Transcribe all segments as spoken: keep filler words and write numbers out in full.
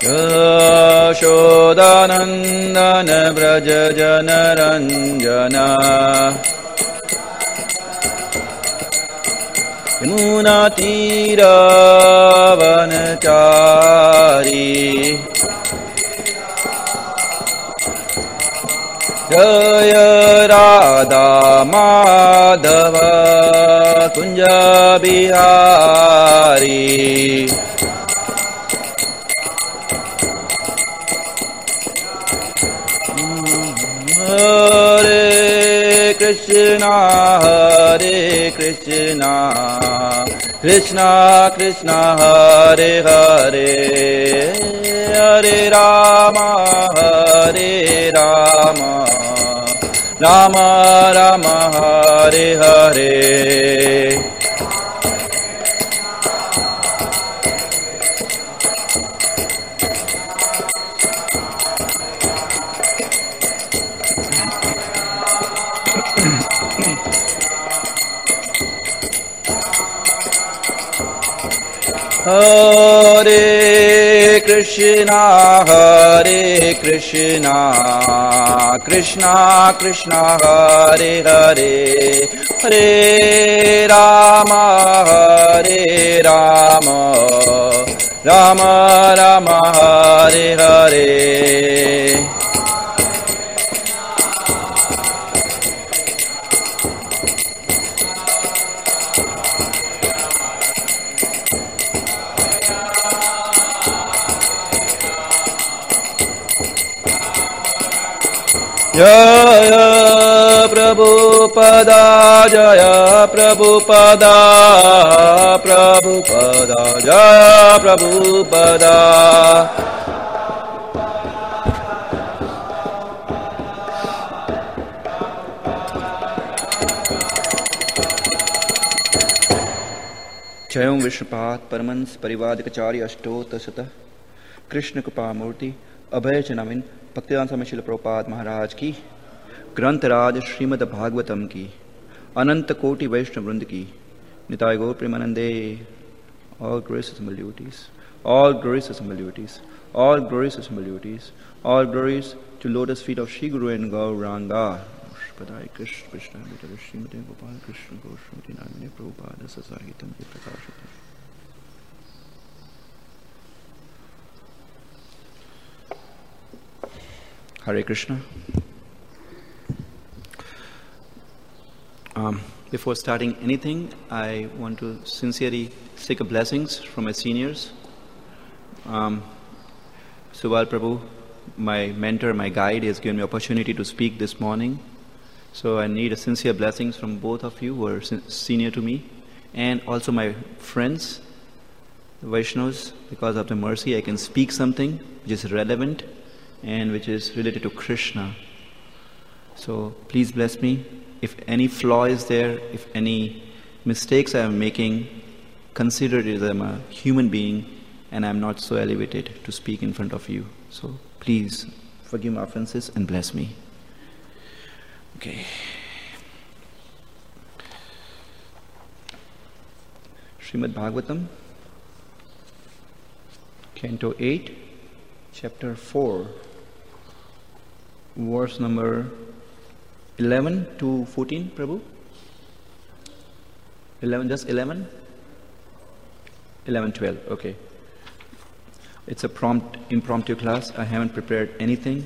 यशोदानन्दन व्रज जनरञ्जन यमुनातीरवनचारी जय राधा माधव कुंज बिहारी हरे कृष्णा हरे कृष्णा कृष्णा कृष्णा हरे हरे हरे राम हरे राम राम राम हरे हरे हरे कृष्णा हरे कृष्णा कृष्णा कृष्णा हरे हरे हरे राम हरे राम राम राम हरे हरे जय प्रभुपदा जय प्रभुपदा प्रभुपदा जय प्रभुपदा जयं विष्णुपाद परमंस परिवादिकाचार्य अष्टोत्तर शत कृष्ण कृपा मूर्ति अभय चनामिन भक्तिदान स्वामी श्रील प्रभुपाद महाराज की, ग्रंथराज श्रीमद् भागवतम की, अनंत कोटि वैष्णव वृंद की, निताय गौर प्रेमानंदे. All gracious humilities, all gracious humilities, all gracious humilities, all glories to lotus feet of Shri Guru and Gauranga. Padai Krishna Krishna Mitra Srimati Gopal Krishna Goswami Namine Prabhupada Sasahitam Prakashatam. Hare Krishna. Um, before starting anything, I want to sincerely seek a blessings from my seniors. Um, Subal Prabhu, my mentor, my guide, has given me opportunity to speak this morning. So I need a sincere blessings from both of you who are senior to me, and also my friends, the Vaishnavas. Because of the mercy, I can speak something which is relevant and which is related to Krishna. So please bless me. If any flaw is there, if any mistakes I am making, consider it as I'm a human being and I'm not so elevated to speak in front of you. So please forgive my offenses and bless me. Okay. Srimad Bhagavatam, Canto eight, Chapter four, verse number eleven to fourteen, Prabhu? eleven, just eleven? eleven, twelve, okay. It's a prompt, impromptu class. I haven't prepared anything.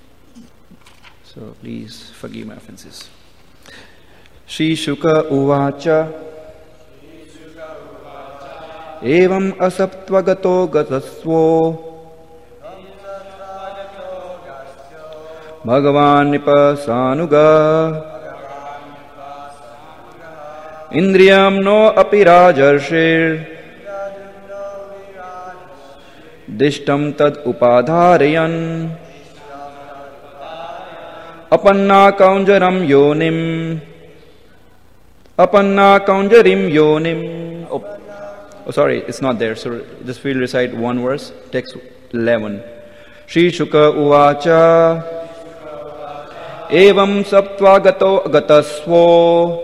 So please forgive my offenses. Shri Shuka Uvacha Evam asaptvagato gatasvo Bhagavan Nipasanuga Indriyam no apirajarshir Dishtam tad upadharayan Apanna kaunjaram yonim Apanna kaunjarim yonim. Oh, oh, sorry, it's not there. So just we'll recite one verse, text eleven. Shri Shuka Uvacha Evam saptvagato gatasvo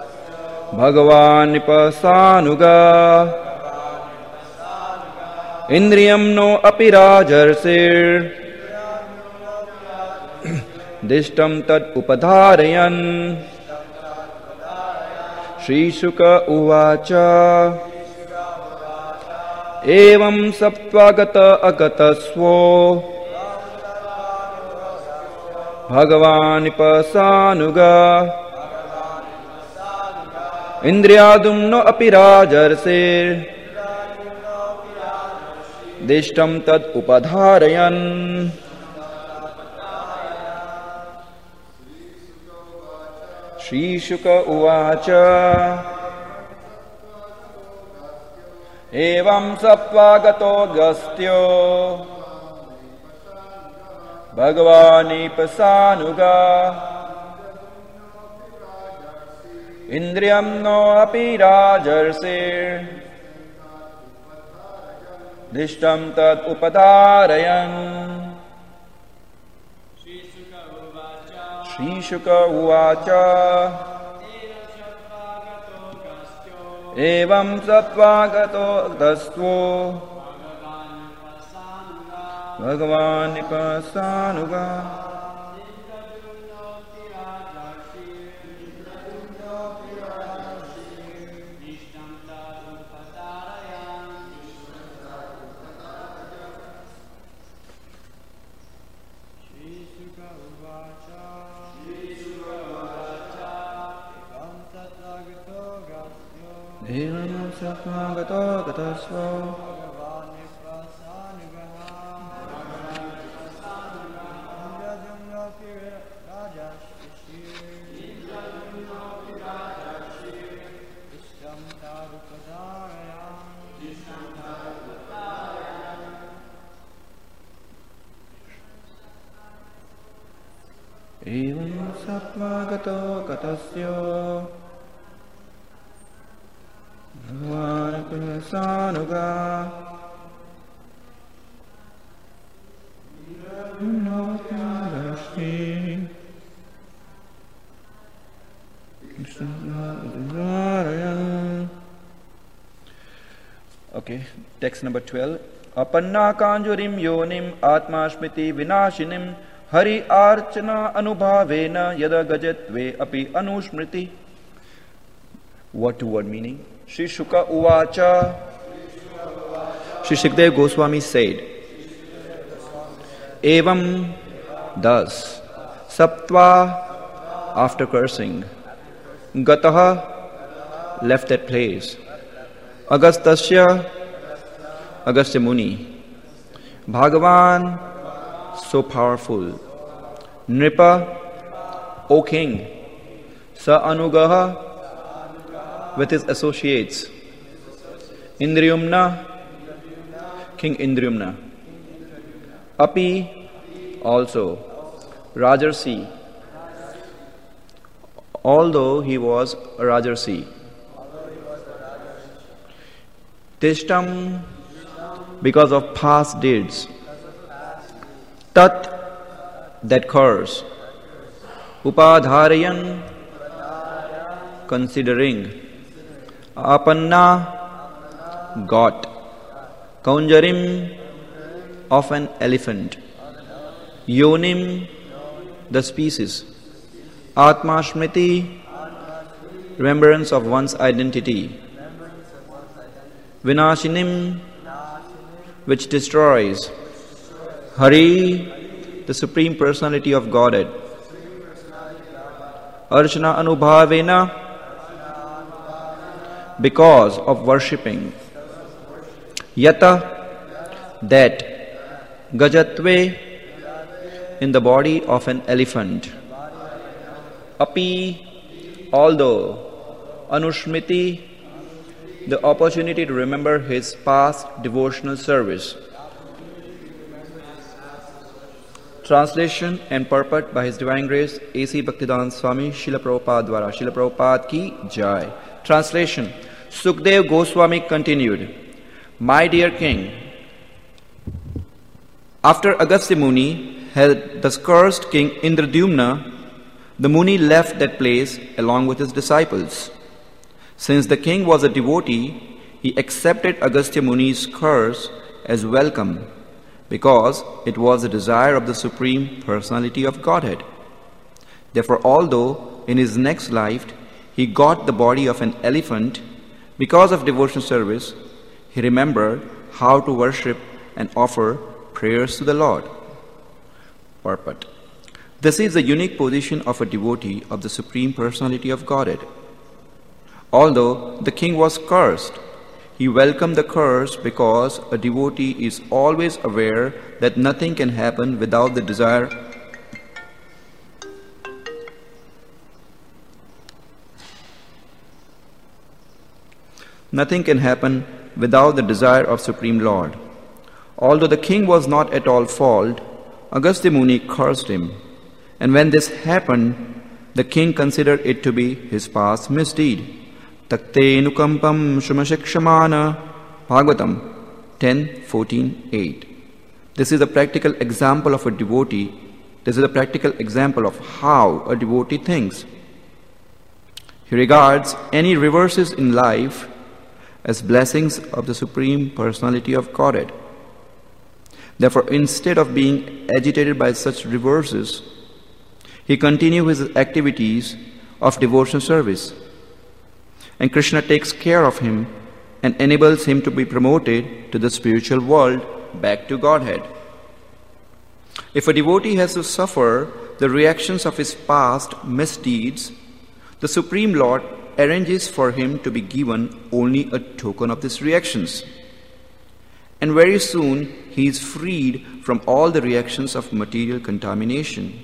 Bhagavan Nipasanuga Indriyam no api rajarsir dishtam tad upadharayan. Shri Shuka uvacha evam saptvagata agatasvo Bhagavan pasanuga Indriyadum no api rajarsir dishtam tad upadharayan. Shri Shuka uvacha evam saptvagato gastyo Bhagavani pasanuga Indriyam no api rajarsir dishtam tat upadharayan. Shri Shuka uvacha evam saptvagato gastyo Bhagavan pasanuga evam saptvagato gastyo evam saptvagato gatasya Bhagavan pasanuga Namaste Okay, text number twelve. Apanna kanjurim yonim atma smriti vinashinim hari archana anubhavena yada gajatve api anusmriti. Word to word meaning. Shri Shuka uvacha. Shri Shukdev Goswami said, evam, thus, saptva, after cursing, gataha, left that place, Agastasya, Agastya Muni, Bhagavan, so powerful, Nripa, O king, Sa Anugaha, with his associates, Indriyumna, King Indriyumna, Api, also, Rajarsi, although he was a Rajarsi, Tishtam, because of past deeds, Tat, that curse, Upadharayan, considering, Apanna, got, Kaunjarim, of an elephant, Yonim, the species, Atma Smriti, remembrance of one's identity, Vinashinim, which destroys, Hari, the Supreme Personality of Godhead, Archana Anubhavena, because of worshipping, Yata, that, Gajatve, in the body of an elephant, Api, although, Anushmiti, the opportunity to remember his past devotional service. Translation and purport by His Divine Grace A C Bhaktivedanta Swami Srila Prabhupada Dwara. Srila Prabhupada ki Jai. Translation. Sukdev Goswami continued, My dear king, after Agastya Muni had thus cursed King Indradyumna, the Muni left that place along with his disciples. Since the king was a devotee, he accepted Agastya Muni's curse as welcome, because it was the desire of the Supreme Personality of Godhead. Therefore, although in his next life he got the body of an elephant, because of devotional service, he remembered how to worship and offer prayers to the Lord. Purport. This is the unique position of a devotee of the Supreme Personality of Godhead. Although the king was cursed, he welcomed the curse because a devotee is always aware that nothing can happen without the desire Nothing can happen without the desire of Supreme Lord. Although the king was not at all fault, Agastya Muni cursed him. And when this happened, the king considered it to be his past misdeed. Takte nukampam shumashikshamana Bhagavatam ten fourteen eight. This is a practical example of a devotee. This is a practical example of how a devotee thinks. He regards any reverses in life as blessings of the Supreme Personality of Godhead. Therefore, instead of being agitated by such reverses, he continues his activities of devotional service. And Krishna takes care of him and enables him to be promoted to the spiritual world, back to Godhead. If a devotee has to suffer the reactions of his past misdeeds, the Supreme Lord arranges for him to be given only a token of these reactions. And very soon he is freed from all the reactions of material contamination.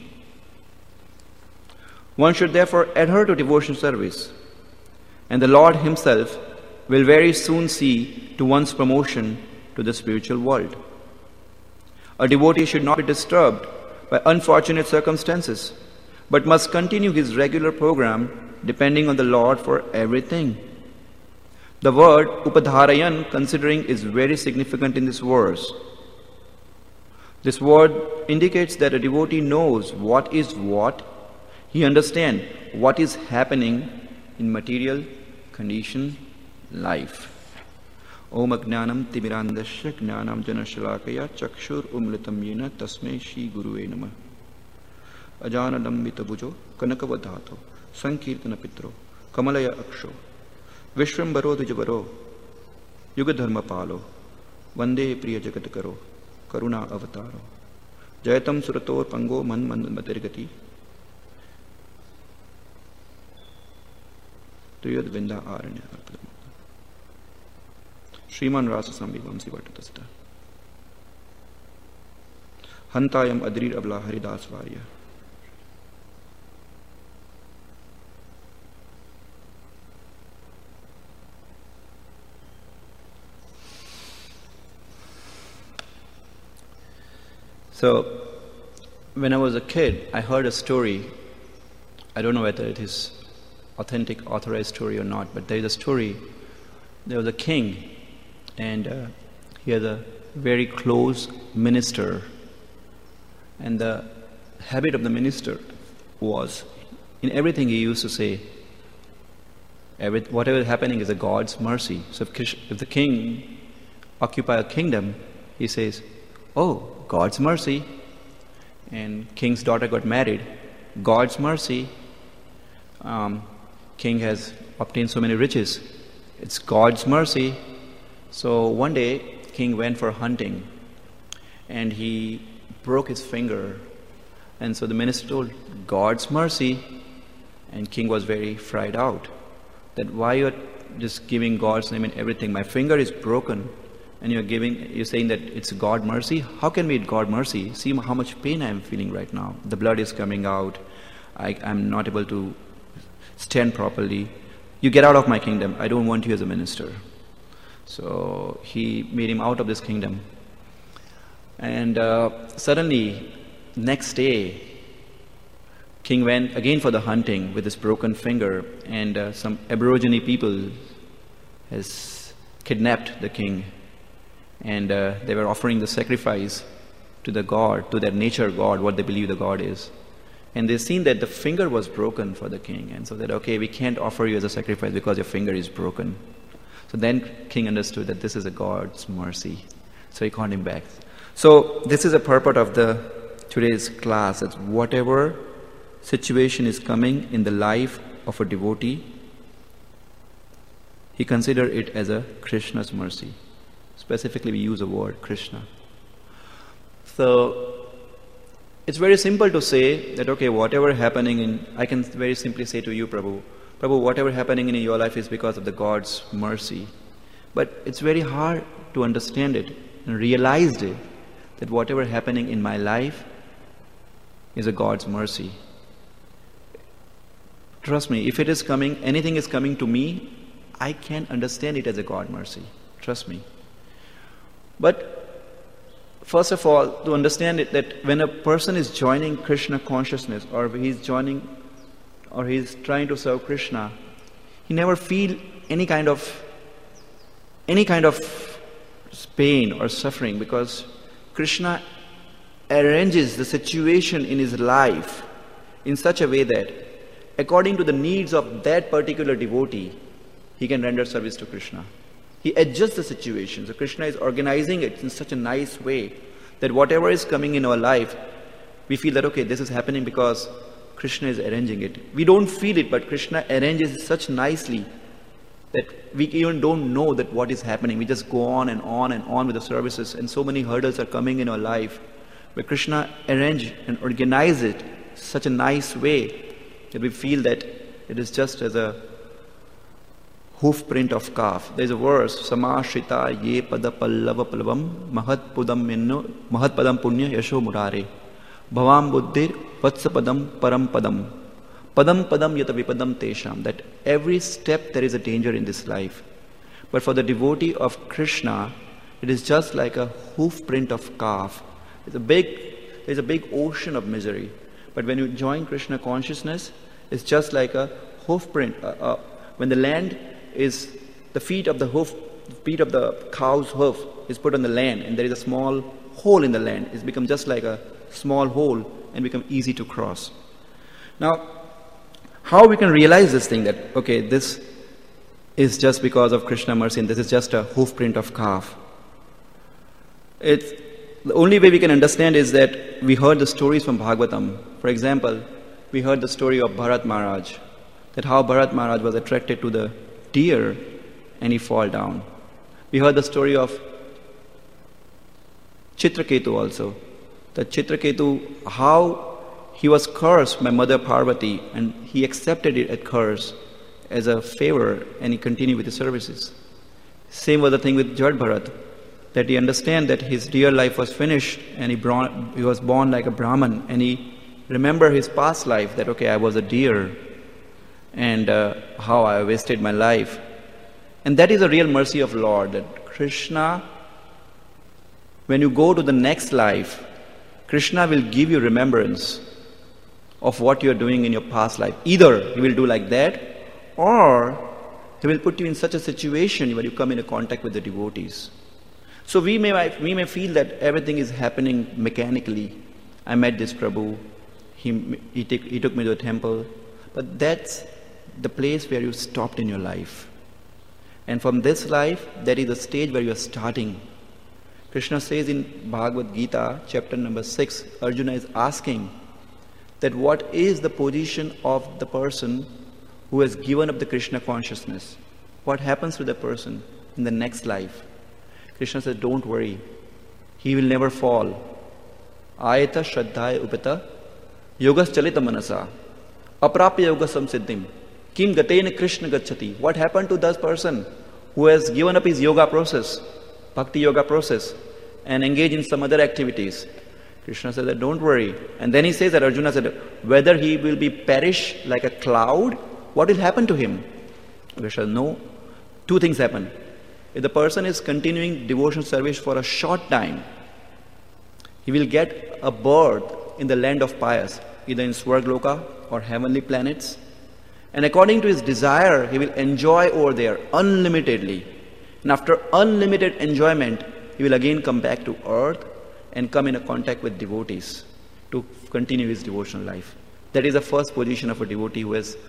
One should therefore adhere to devotional service, and the Lord himself will very soon see to one's promotion to the spiritual world. A devotee should not be disturbed by unfortunate circumstances, but must continue his regular program depending on the Lord for everything. The word upadharayan, considering, is very significant in this verse. This word indicates that a devotee knows what is what. He understands what is happening in material condition life. Om Ajnanam Timirandasya Jnanam Janashalakaya Chakshur Umlitam Yena Tasmai Shri Guruve Namah. Ajanadam Vitabhujo Kanakavadhato Sankirtana Pitro Kamalaya Aksho Vishwambaro Dujavaro Yugadharma Palo Vande Priya Jagat Karo Karuna Avataro Jayatam Surator Pango Man Man Matirgati Tuyad Vinda Aranya Sriman Rasa Sambi Vamsi Vatatasta Hantayam Adrir Abla Haridas Varya. So, when I was a kid, I heard a story. I don't know whether it is authentic, authorized story or not, but there is a story. There was a king, and uh, he had a very close minister. And the habit of the minister was, in everything he used to say, every, whatever is happening is a God's mercy. So if, if the king occupies a kingdom, he says, oh, God's mercy. And king's daughter got married, God's mercy. Um, king has obtained so many riches, it's God's mercy. So one day, king went for hunting, and he broke his finger. And so the minister told, God's mercy. And king was very fried out, that why you're just giving God's name in everything? My finger is broken, and you're giving, you're saying that it's God mercy? How can be God mercy? See how much pain I'm feeling right now. The blood is coming out. I, I'm not able to stand properly. You get out of my kingdom. I don't want you as a minister. So he made him out of this kingdom. And uh, suddenly, next day, king went again for the hunting with his broken finger, and uh, some Aborigine people has kidnapped the king. And uh, they were offering the sacrifice to the god, to their nature god, what they believe the god is. And they seen that the finger was broken for the king. And so that, okay, we can't offer you as a sacrifice because your finger is broken. So then king understood that this is a God's mercy. So he called him back. So this is a purport of the today's class. It's whatever situation is coming in the life of a devotee, he considers it as a Krishna's mercy. Specifically, we use the word Krishna. So it's very simple to say that, okay, whatever happening in, I can very simply say to you, Prabhu, Prabhu, whatever happening in your life is because of the God's mercy. But it's very hard to understand it and realize it, that whatever happening in my life is a God's mercy. Trust me, if it is coming, anything is coming to me, I can understand it as a God mercy. Trust me. But first of all, to understand it, that when a person is joining Krishna consciousness, or he's joining, or he's trying to serve Krishna, he never feel any kind of, any kind of pain or suffering, because Krishna arranges the situation in his life in such a way that according to the needs of that particular devotee, he can render service to Krishna. He adjusts the situation. So Krishna is organizing it in such a nice way that whatever is coming in our life, we feel that, okay, this is happening because Krishna is arranging it. We don't feel it, but Krishna arranges it such nicely that we even don't know that what is happening. We just go on and on and on with the services, and so many hurdles are coming in our life, where Krishna arranged and organized it such a nice way that we feel that it is just as a hoof print of calf. There is a verse, Samashrita ye pada pallava pallavam mahat pudam minno mahat padam punya yasho murare bhavam buddhir vatsa padam param padam padam padam yata vipadam tesham. That every step there is a danger in this life. But for the devotee of Krishna, it is just like a hoof print of calf. It's a big, there's a big ocean of misery. But when you join Krishna consciousness, it's just like a hoof print. Uh, uh, when the land is, the feet of the hoof, feet of the cow's hoof is put on the land, and there is a small hole in the land. It's become just like a small hole and become easy to cross. Now, how we can realize this thing that, okay, this is just because of Krishna mercy and this is just a hoof print of calf? It's, the only way we can understand is that we heard the stories from Bhagavatam. For example, we heard the story of Bharat Maharaj, that how Bharat Maharaj was attracted to the deer and he fall down. We heard the story of Chitraketu also, that Chitraketu, how he was cursed by Mother Parvati and he accepted it at curse as a favor and he continued with the services. Same was the thing with Jad Bharat, that he understand that his dear life was finished and he, brought, he was born like a Brahman, and he remember his past life, that okay, I was a deer and uh, how I wasted my life. And that is a real mercy of Lord, that Krishna, when you go to the next life, Krishna will give you remembrance of what you are doing in your past life. Either he will do like that, or he will put you in such a situation where you come into contact with the devotees. So we may, we may feel that everything is happening mechanically. I met this Prabhu, he, he, take, he took me to a temple, but that's the place where you stopped in your life. And from this life, that is the stage where you are starting. Krishna says in Bhagavad Gita, chapter number six, Arjuna is asking that what is the position of the person who has given up the Krishna consciousness? What happens to the person in the next life? Krishna says, don't worry, he will never fall. Ayata Shraddhaya Upata Yogas Chalita Manasa Aprapya Yoga Samsiddhim Kim Gatena Krishna Gachati. What happened to that person who has given up his yoga process, bhakti yoga process, and engaged in some other activities? Krishna said that don't worry. And then he says that Arjuna said, whether he will be perish like a cloud, what will happen to him? Krishna said, no. Two things happen. If the person is continuing devotional service for a short time, he will get a birth in the land of pious, either in Swargloka or heavenly planets. And according to his desire, he will enjoy over there unlimitedly. And after unlimited enjoyment, he will again come back to earth and come in a contact with devotees to continue his devotional life. That is the first position of a devotee who has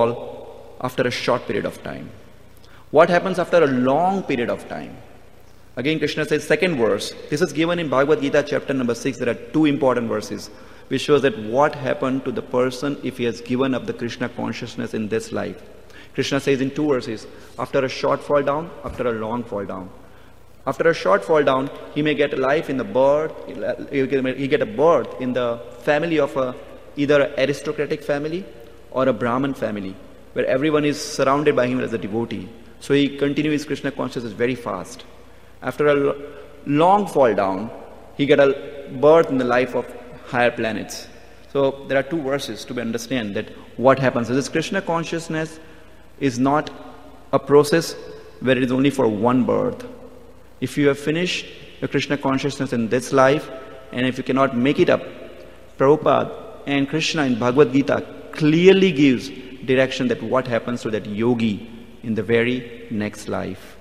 fall after a short period of time. What happens after a long period of time? Again, Krishna says, second verse. This is given in Bhagavad Gita chapter number six. There are two important verses which shows that what happened to the person if he has given up the Krishna consciousness in this life. Krishna says in two verses, after a short fall down, after a long fall down. After a short fall down, he may get a life in the birth, he get a birth in the family of a, either an aristocratic family or a Brahmin family, where everyone is surrounded by him as a devotee. So he continues his Krishna consciousness very fast. After a long fall down, he get a birth in the life of higher planets. So there are two verses to understand that what happens. So this Krishna consciousness is not a process where it is only for one birth. If you have finished your Krishna consciousness in this life, and if you cannot make it up, Prabhupada and Krishna in Bhagavad Gita clearly gives direction that what happens to that yogi in the very next life.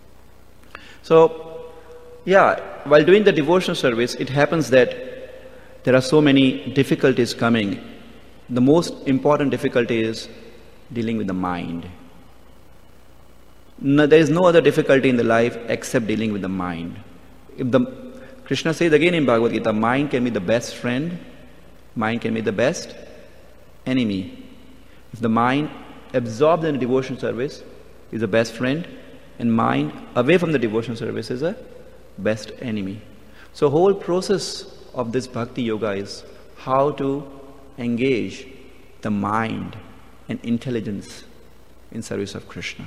So, yeah, while doing the devotional service, it happens that there are so many difficulties coming. The most important difficulty is dealing with the mind. No, there is no other difficulty in the life except dealing with the mind. If the Krishna says again in Bhagavad Gita, mind can be the best friend, mind can be the best enemy. If the mind absorbed in the devotion service is the best friend, and mind away from the devotion service is a best enemy. So whole process of this bhakti yoga is how to engage the mind and intelligence in service of Krishna.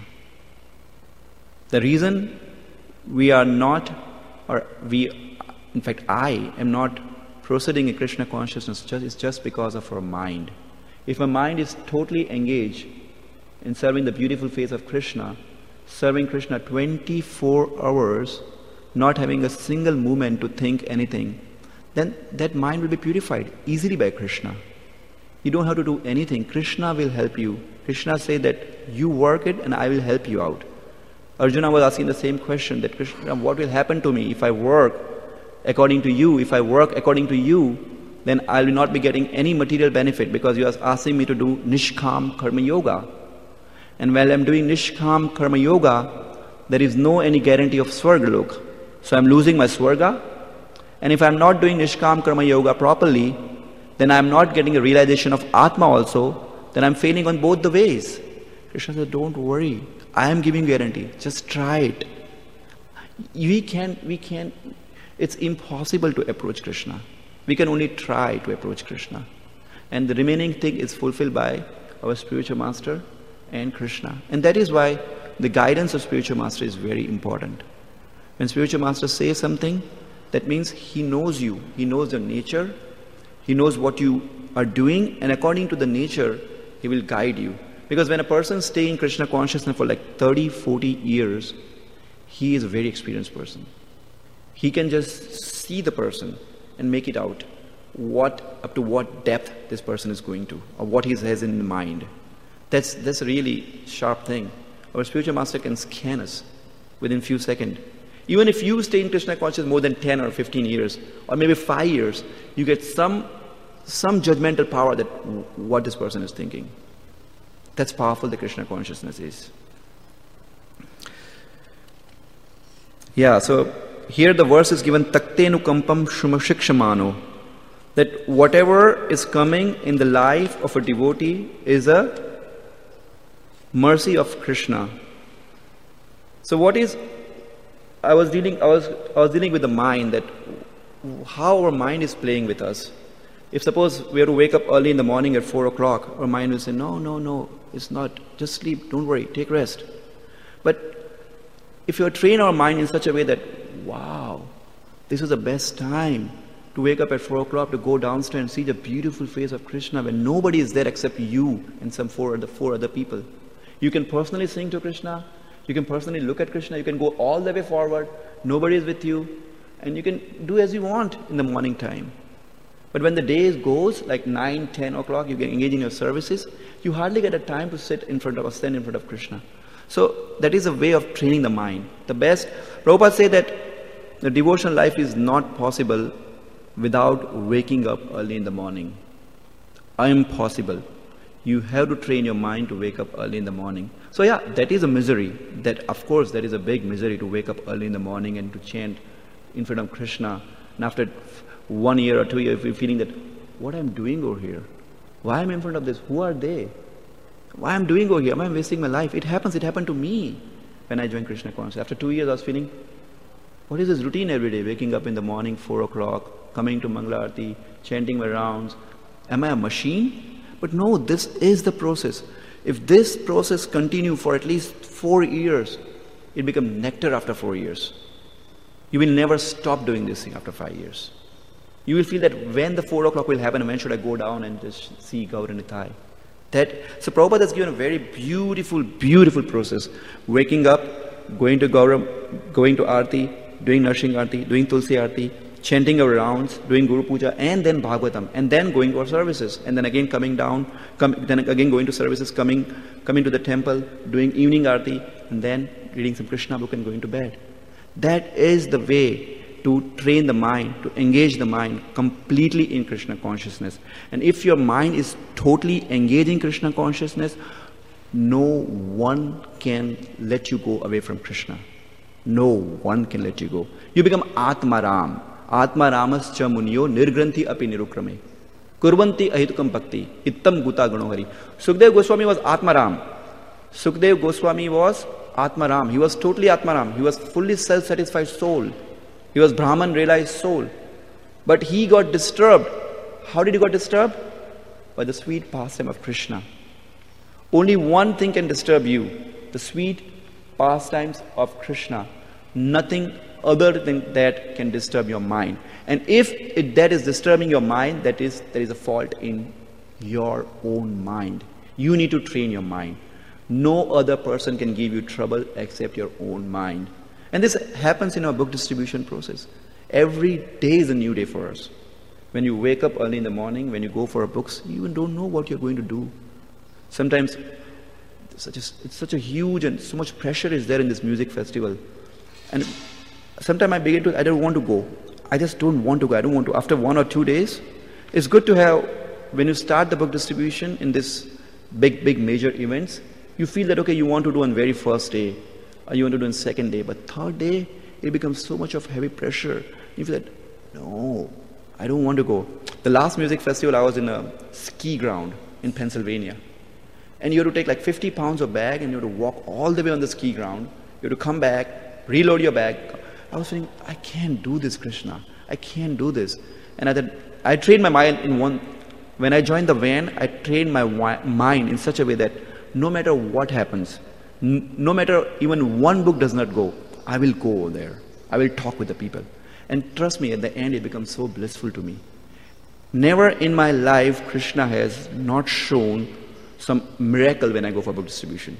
The reason we are not, or we, in fact I am not proceeding in Krishna consciousness just, is just because of our mind. If my mind is totally engaged in serving the beautiful face of Krishna, serving Krishna twenty-four hours, not having a single moment to think anything, then that mind will be purified easily by Krishna. You don't have to do anything. Krishna will help you. Krishna said that you work it and I will help you out. Arjuna was asking the same question, that Krishna, what will happen to me if I work according to you? If I work according to you, then I will not be getting any material benefit, because you are asking me to do Nishkam Karma Yoga. And while I am doing Nishkam Karma Yoga, there is no any guarantee of Swargalok. So I am losing my Swarga. And if I am not doing Nishkam Karma Yoga properly, then I am not getting a realization of Atma also, then I am failing on both the ways. Krishna said, don't worry, I am giving guarantee, just try it. We can, we can, it's impossible to approach Krishna. We can only try to approach Krishna. And the remaining thing is fulfilled by our spiritual master and Krishna. And that is why the guidance of spiritual master is very important. When spiritual master says something, that means he knows you, he knows your nature, he knows what you are doing, and according to the nature, he will guide you. Because when a person stays in Krishna consciousness for like thirty, forty years, he is a very experienced person. He can just see the person and make it out what, up to what depth this person is going to, or what he has in mind. That's, that's a really sharp thing. Our spiritual master can scan us within few seconds. Even if you stay in Krishna consciousness more than ten or fifteen years, or maybe five years, you get some, some judgmental power that what this person is thinking. That's powerful, the Krishna consciousness is. Yeah, so here the verse is given, Taktenu kampam shumashikshamano, that whatever is coming in the life of a devotee is a mercy of Krishna. So what is, I was dealing, I was, I was dealing with the mind, that how our mind is playing with us. If suppose we are to wake up early in the morning at four o'clock, our mind will say, no, no, no, it's not, just sleep, don't worry, take rest. But if you train our mind in such a way that, wow, this is the best time to wake up at four o'clock, to go downstairs and see the beautiful face of Krishna when nobody is there except you and some four other, four other people. You can personally sing to Krishna, you can personally look at Krishna, you can go all the way forward, nobody is with you, and you can do as you want in the morning time. But when the day goes, like nine, ten o'clock, you get engaged in your services, you hardly get a time to sit in front of or stand in front of Krishna. So that is a way of training the mind. The best, Prabhupada said that the devotional life is not possible without waking up early in the morning. Impossible. You have to train your mind to wake up early in the morning. So yeah, that is a misery. That, of course, that is a big misery to wake up early in the morning and to chant in front of Krishna. And after one year or two years, if you're feeling that, what I'm doing over here? Why am I in front of this? Who are they? Why I'm doing over here? Am I wasting my life? It happens. It happened to me when I joined Krishna consciousness. After two years, I was feeling, what is this routine every day? Waking up in the morning, four o'clock, coming to Mangala Aarti, chanting my rounds. Am I a machine? But no, this is the process. If this process continue for at least four years, it becomes nectar after four years. You will never stop doing this thing after five years. You will feel that when the four o'clock will happen, when should I go down and just see Gaura Nitai? That, so Prabhupada has given a very beautiful, beautiful process. Waking up, going to Gaura, going to Aarti, doing Narsimha Aarti, doing Tulsi Aarti, chanting our rounds, doing Guru Puja, and then Bhagavatam, and then going to our services, and then again coming down, come, then again going to services, coming, coming to the temple, doing evening Aarti, and then reading some Krishna book and going to bed. That is the way to train the mind, to engage the mind completely in Krishna consciousness. And if your mind is totally engaged in Krishna consciousness, no one can let you go away from Krishna. No one can let you go. You become Atmaram. Atma Ramascha Munyo Nirgranthi Api Nirukrame. Kurvanti Ahitukam Bhakti. Ittam Guta Gunohari. Sukdev Goswami was Atmaram. Sukdev Goswami was Atmaram. He was totally Atmaram. He was fully self-satisfied soul. He was Brahman realized soul. But he got disturbed. How did he got disturbed? By the sweet pastime of Krishna. Only one thing can disturb you. The sweet pastimes of Krishna. Nothing other than that can disturb your mind. And if it, that is disturbing your mind, that is, there is a fault in your own mind. You need to train your mind. No other person can give you trouble except your own mind. And this happens in our book distribution process. Every day is a new day for us. When you wake up early in the morning, when you go for our books, you even don't know what you're going to do. Sometimes such a, it's such a huge and so much pressure is there in this music festival. And sometimes I begin to, I don't want to go. I just don't want to go. I don't want to. After one or two days, it's good to have, when you start the book distribution in this big, big major events, you feel that, okay, you want to do on very first day, or you want to do on second day, but third day, it becomes so much of heavy pressure. You feel that, no, I don't want to go. The last music festival, I was in a ski ground in Pennsylvania. And you have to take like fifty pounds of bag and you have to walk all the way on the ski ground. You have to come back, reload your bag. I was thinking, I can't do this, Krishna. I can't do this. And I, thought, I trained my mind in one, when I joined the van, I trained my mind in such a way that no matter what happens, n no matter even one book does not go, I will go over there. I will talk with the people. And trust me, at the end, it becomes so blissful to me. Never in my life, Krishna has not shown some miracle when I go for book distribution.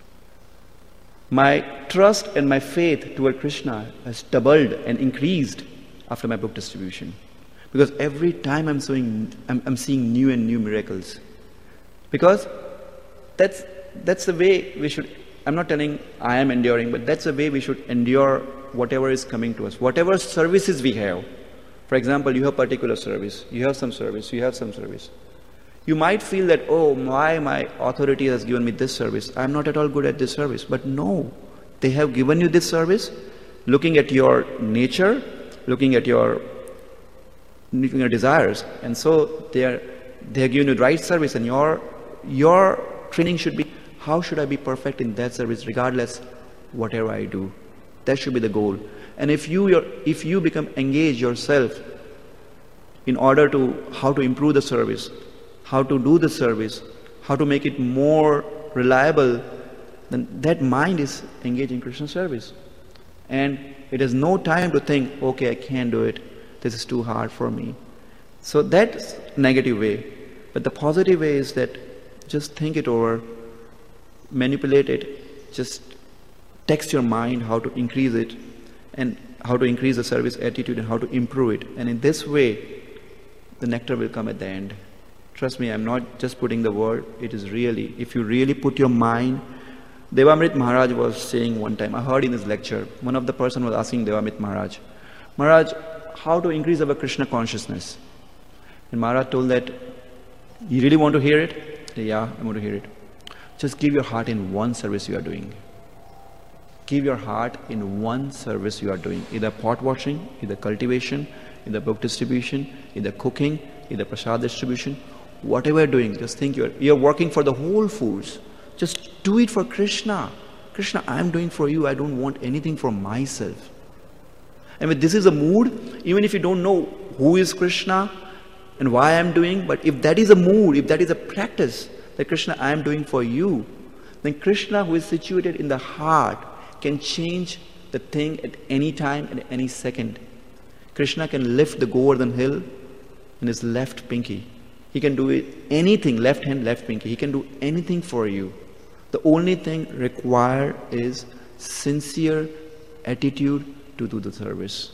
My trust and my faith toward Krishna has doubled and increased after my book distribution. Because every time I'm seeing, I'm, I'm seeing new and new miracles. Because that's, that's the way we should, I'm not telling I am enduring, but that's the way we should endure whatever is coming to us. Whatever services we have. For example, you have particular service, you have some service, you have some service. You might feel that, oh, why my authority has given me this service. I'm not at all good at this service. But no, they have given you this service, looking at your nature, looking at your, looking at your desires. And so they are, they are giving you the right service, and your, your training should be, how should I be perfect in that service, regardless whatever I do. That should be the goal. And if you, your, if you become engaged yourself in order to, how to improve the service, how to do the service, how to make it more reliable, then that mind is engaged in Krishna service. And it has no time to think, okay, I can't do it, this is too hard for me. So that's negative way. But the positive way is that just think it over, manipulate it, just text your mind how to increase it, and how to increase the service attitude and how to improve it. And in this way, the nectar will come at the end. Trust me, I'm not just putting the word, it is really, if you really put your mind. Devamrit Maharaj was saying one time, I heard in his lecture, one of the person was asking Devamrit Maharaj, Maharaj, how to increase our Krishna consciousness? And Maharaj told that, you really want to hear it? Yeah, I want to hear it. Just give your heart in one service you are doing. Give your heart in one service you are doing. Either pot washing, either cultivation, either book distribution, either cooking, either prasad distribution. Whatever you're doing, just think you're, you're working for the whole foods. Just do it for Krishna. Krishna, I'm doing for you. I don't want anything for myself. And if this is a mood, even if you don't know who is Krishna and why I'm doing, but if that is a mood, if that is a practice that Krishna, I am doing for you, then Krishna, who is situated in the heart, can change the thing at any time and any second. Krishna can lift the Govardhan hill in his left pinky. He can do it, anything, left hand, left pinky. He can do anything for you. The only thing required is sincere attitude to do the service.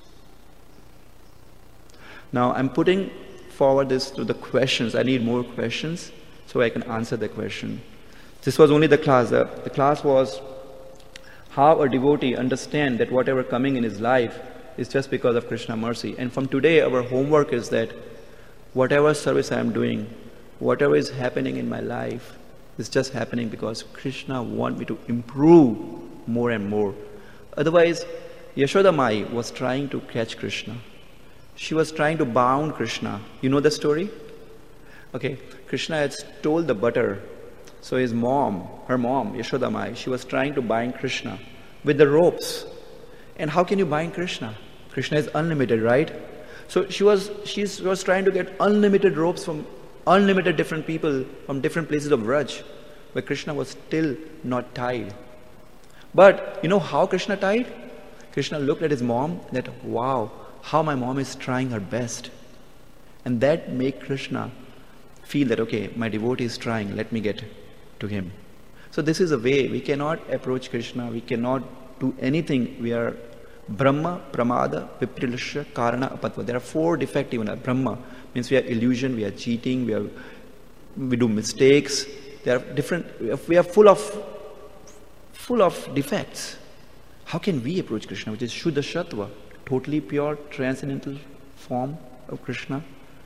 Now I'm putting forward this to the questions. I need more questions so I can answer the question. This was only the class. The, the class was how a devotee understand that whatever coming in his life is just because of Krishna mercy. And from today, our homework is that whatever service I am doing, whatever is happening in my life, is just happening because Krishna wants me to improve more and more. Otherwise, Yashoda Mai was trying to catch Krishna. She was trying to bound Krishna. You know the story? Okay, Krishna had stole the butter. So his mom, her mom, Yashoda Mai, she was trying to bind Krishna with the ropes. And how can you bind Krishna? Krishna is unlimited, right? So she was, she was trying to get unlimited ropes from unlimited different people from different places of Vraj, but Krishna was still not tied. But you know how Krishna tied? Krishna looked at his mom that, wow, how my mom is trying her best. And that made Krishna feel that, okay, my devotee is trying, let me get to him. So this is a way. We cannot approach Krishna, we cannot do anything. We are Brahma, Pramada, Viprilasya, Karana, Apatva. There are four defects even. Brahma means we are illusion, we are cheating, we are we do mistakes. There are different, we are full of full of defects. How can we approach Krishna, which is Shuddha Sattva, totally pure, transcendental form of Krishna?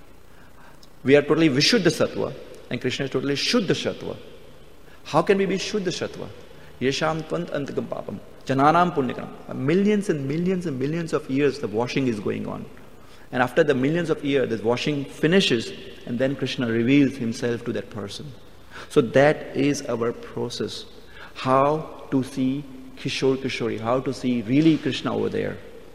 We are totally Vishuddha Sattva, and Krishna is totally Shuddha Sattva. How can we be Shuddha Sattva? Yesham Tvant Antakam Papam, Jananam Punyakam. Millions and millions and millions of years the washing is going on. And after the millions of years, this washing finishes, and then Krishna reveals himself to that person. So that is our process. How to see Kishore Kishori, how to see really Krishna over there.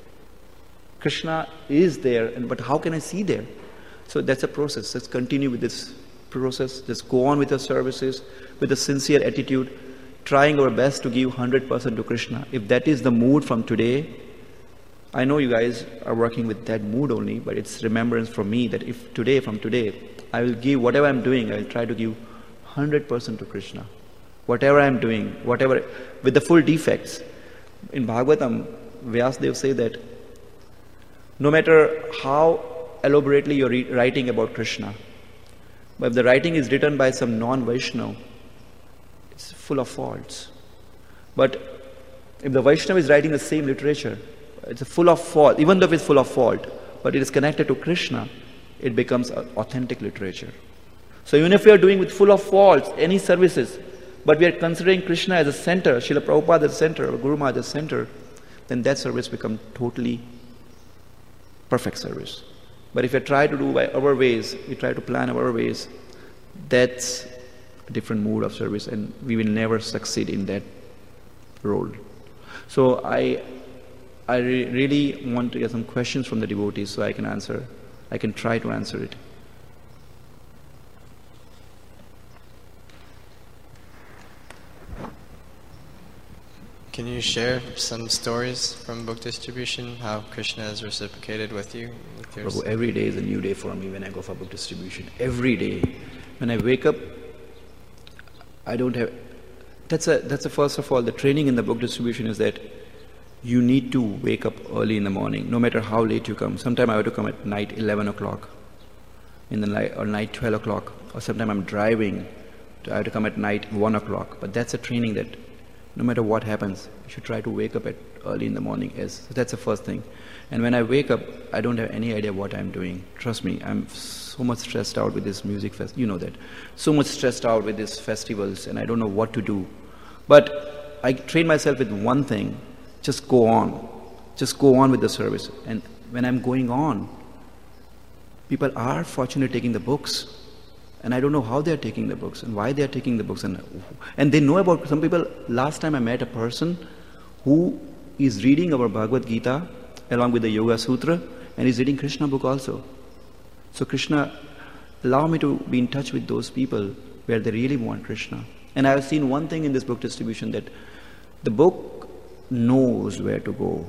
Krishna is there, and but how can I see there? So that's a process. Let's continue with this process. Just go on with your services with a sincere attitude, trying our best to give one hundred percent to Krishna. If that is the mood from today, I know you guys are working with that mood only, but it's remembrance for me that if today, from today, I will give whatever I'm doing, I will try to give one hundred percent to Krishna. Whatever I'm doing, whatever, with the full defects. In Bhagavatam, Vyasadeva say that no matter how elaborately you're re- writing about Krishna, but if the writing is written by some non-Vaishnava, it's full of faults. But if the Vaishnava is writing the same literature, it's full of fault, even though it's full of fault, but it is connected to Krishna, it becomes authentic literature. So even if we are doing with full of faults, any services, but we are considering Krishna as a center, Srila Prabhupada as a center, or Guru Maharaj as a center, then that service becomes totally perfect service. But if we try to do by our ways, we try to plan our ways, that's a different mood of service, and we will never succeed in that role. So I I re- really want to get some questions from the devotees so I can answer, I can try to answer it. Can you share some stories from book distribution, how Krishna has reciprocated with you? With your Prabhu, every day is a new day for me when I go for book distribution. Every day. When I wake up, I don't have... That's a, that's a first of all, the training in the book distribution is that you need to wake up early in the morning, no matter how late you come. Sometimes I have to come at night eleven o'clock, in the night, or night twelve o'clock, or sometimes I'm driving, I have to come at night one o'clock. But that's a training that No matter what happens, you should try to wake up at early in the morning. As so that's the first thing. And when I wake up, I don't have any idea what I'm doing. Trust me, I'm so much stressed out with this music fest. You know that. So much stressed out with these festivals, and I don't know what to do. But I train myself with one thing: just go on, just go on with the service. And when I'm going on, people are fortunately taking the books. And I don't know how they're taking the books and why they're taking the books. And, and they know about some people. Last time I met a person who is reading our Bhagavad Gita along with the Yoga Sutra, and is reading Krishna book also. So Krishna, allow me to be in touch with those people where they really want Krishna. And I have seen one thing in this book distribution, that the book knows where to go.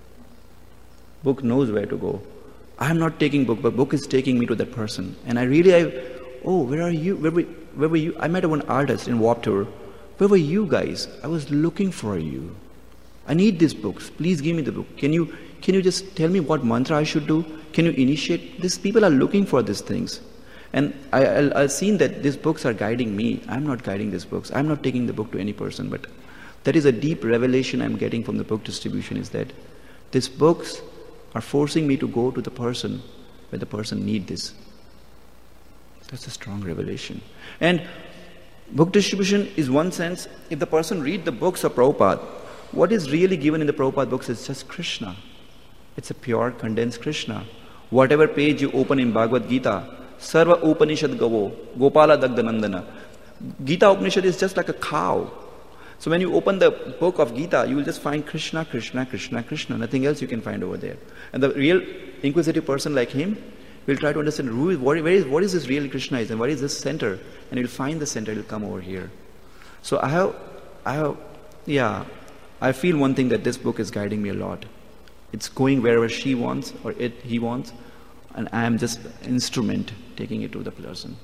Book knows where to go. I'm not taking book, but book is taking me to that person. And I really, I, oh, where are you? Where were, where were you? I met one artist in Warped Tour. Where were you guys? I was looking for you. I need these books. Please give me the book. Can you, can you just tell me what mantra I should do? Can you initiate? These people are looking for these things. And I, I, I've seen that these books are guiding me. I'm not guiding these books. I'm not taking the book to any person. But that is a deep revelation I'm getting from the book distribution, is that these books are forcing me to go to the person where the person needs this. That's a strong revelation. And book distribution is one sense, if the person read the books of Prabhupada, what is really given in the Prabhupada books is just Krishna. It's a pure condensed Krishna. Whatever page you open in Bhagavad Gita, Sarva Upanishad Gavo, Gopala Dagdanandana. Gita Upanishad is just like a cow. So when you open the book of Gita, you will just find Krishna, Krishna, Krishna, Krishna. Nothing else you can find over there. And the real inquisitive person like him will try to understand who is, what, where is, what is this real Krishna is and what is this center. And he'll find the center, he'll come over here. So I have, I have, yeah, I feel one thing, that this book is guiding me a lot. It's going wherever she wants or it, he wants. And I am just an instrument taking it to the person.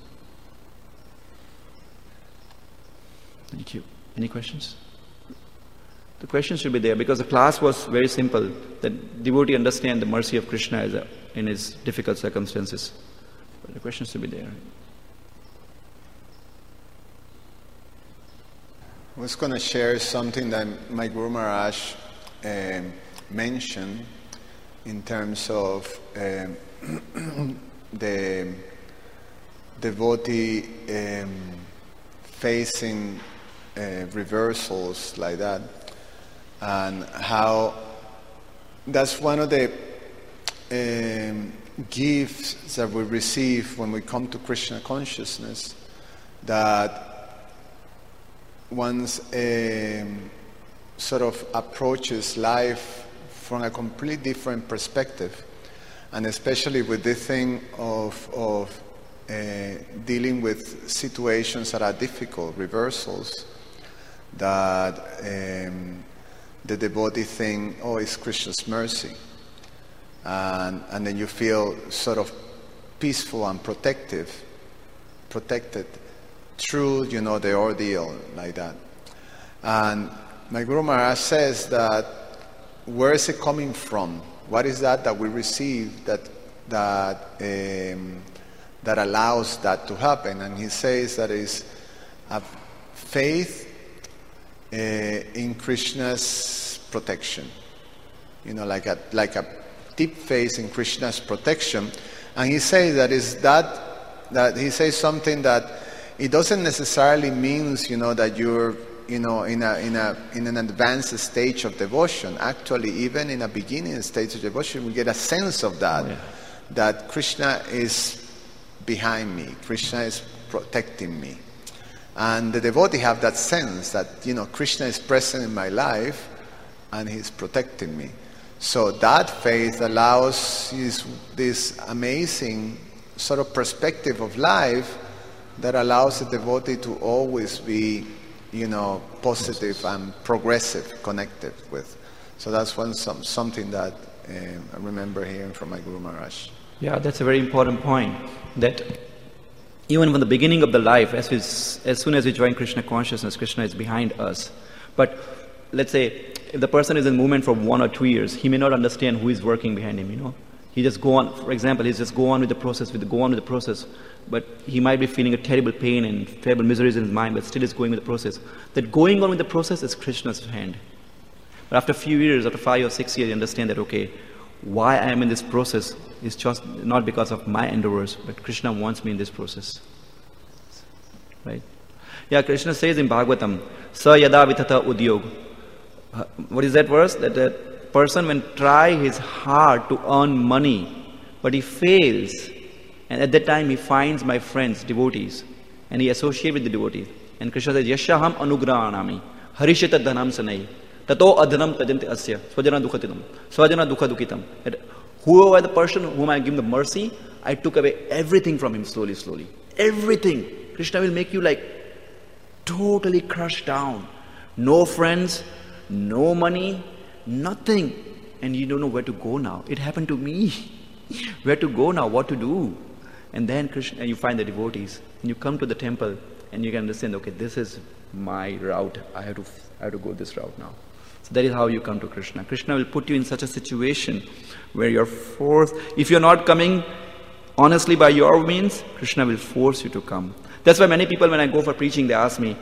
Thank you. Any questions? The questions should be there, because the class was very simple. That devotee understand the mercy of Krishna as a, in his difficult circumstances. But the questions should be there. I was going to share something that my Guru Maharaj uh, mentioned in terms of uh, the devotee um, facing uh, reversals like that, and how that's one of the um, gifts that we receive when we come to Krishna consciousness, that one's um, sort of approaches life from a completely different perspective. And especially with this thing of, of uh, dealing with situations that are difficult, reversals, that um, the devotee think, oh, it's Krishna's mercy. And, and then you feel sort of peaceful and protective, protected through, you know, the ordeal like that. And my Guru Maharaj says that, where is it coming from? What is that that we receive that that um, that allows that to happen? And he says that is a faith uh, in Krishna's protection. You know, like a like a deep faith in Krishna's protection. And he says that is that that he says something that it doesn't necessarily means, you know, that you're, you know, in a in a in an advanced stage of devotion. Actually, even in a beginning stage of devotion, we get a sense of that, oh, yeah. that Krishna is behind me, Krishna is protecting me, and the devotee have that sense that, you know, Krishna is present in my life, and he's protecting me. So that faith allows this, this amazing sort of perspective of life that allows the devotee to always be, you know, positive and progressive, connected with. So that's one some, something that um, I remember hearing from my Guru Maharaj. Yeah, that's a very important point. That even from the beginning of the life, as, we, as soon as we join Krishna consciousness, Krishna is behind us. But let's say, if the person is in movement for one or two years, he may not understand who is working behind him, you know. He he just go on, for example, he just go on with the process, with the, go on with the process, but he might be feeling a terrible pain and terrible miseries in his mind, but still is going with the process. That going on with the process is Krishna's hand. But after a few years, after five or six years, you understand that, okay, why I am in this process is just not because of my endeavors, but Krishna wants me in this process. Right? Yeah, Krishna says in Bhagavatam, Sa yada vitata udyog. Uh, what is that verse? That the person when try his hard to earn money, but he fails, and at that time he finds my friends, devotees, and he associates with the devotees. And Krishna says, Yashaham anugrahanami, harishita dhanam sanai, tato adhanam tajanti asya, swajana dukhatinam, swajana dukhadukitam. Whoever the person whom I give the mercy, I took away everything from him slowly, slowly. Everything. Krishna will make you like totally crushed down. No friends, no money, nothing. And you don't know where to go now. It happened to me. Where to go now, what to do. And then Krishna, you find the devotees. And you come to the temple and you can understand, okay, this is my route. I have to, I have to go this route now. So that is how you come to Krishna. Krishna will put you in such a situation where you're forced. If you're not coming honestly by your means, Krishna will force you to come. That's why many people, when I go for preaching, they ask me,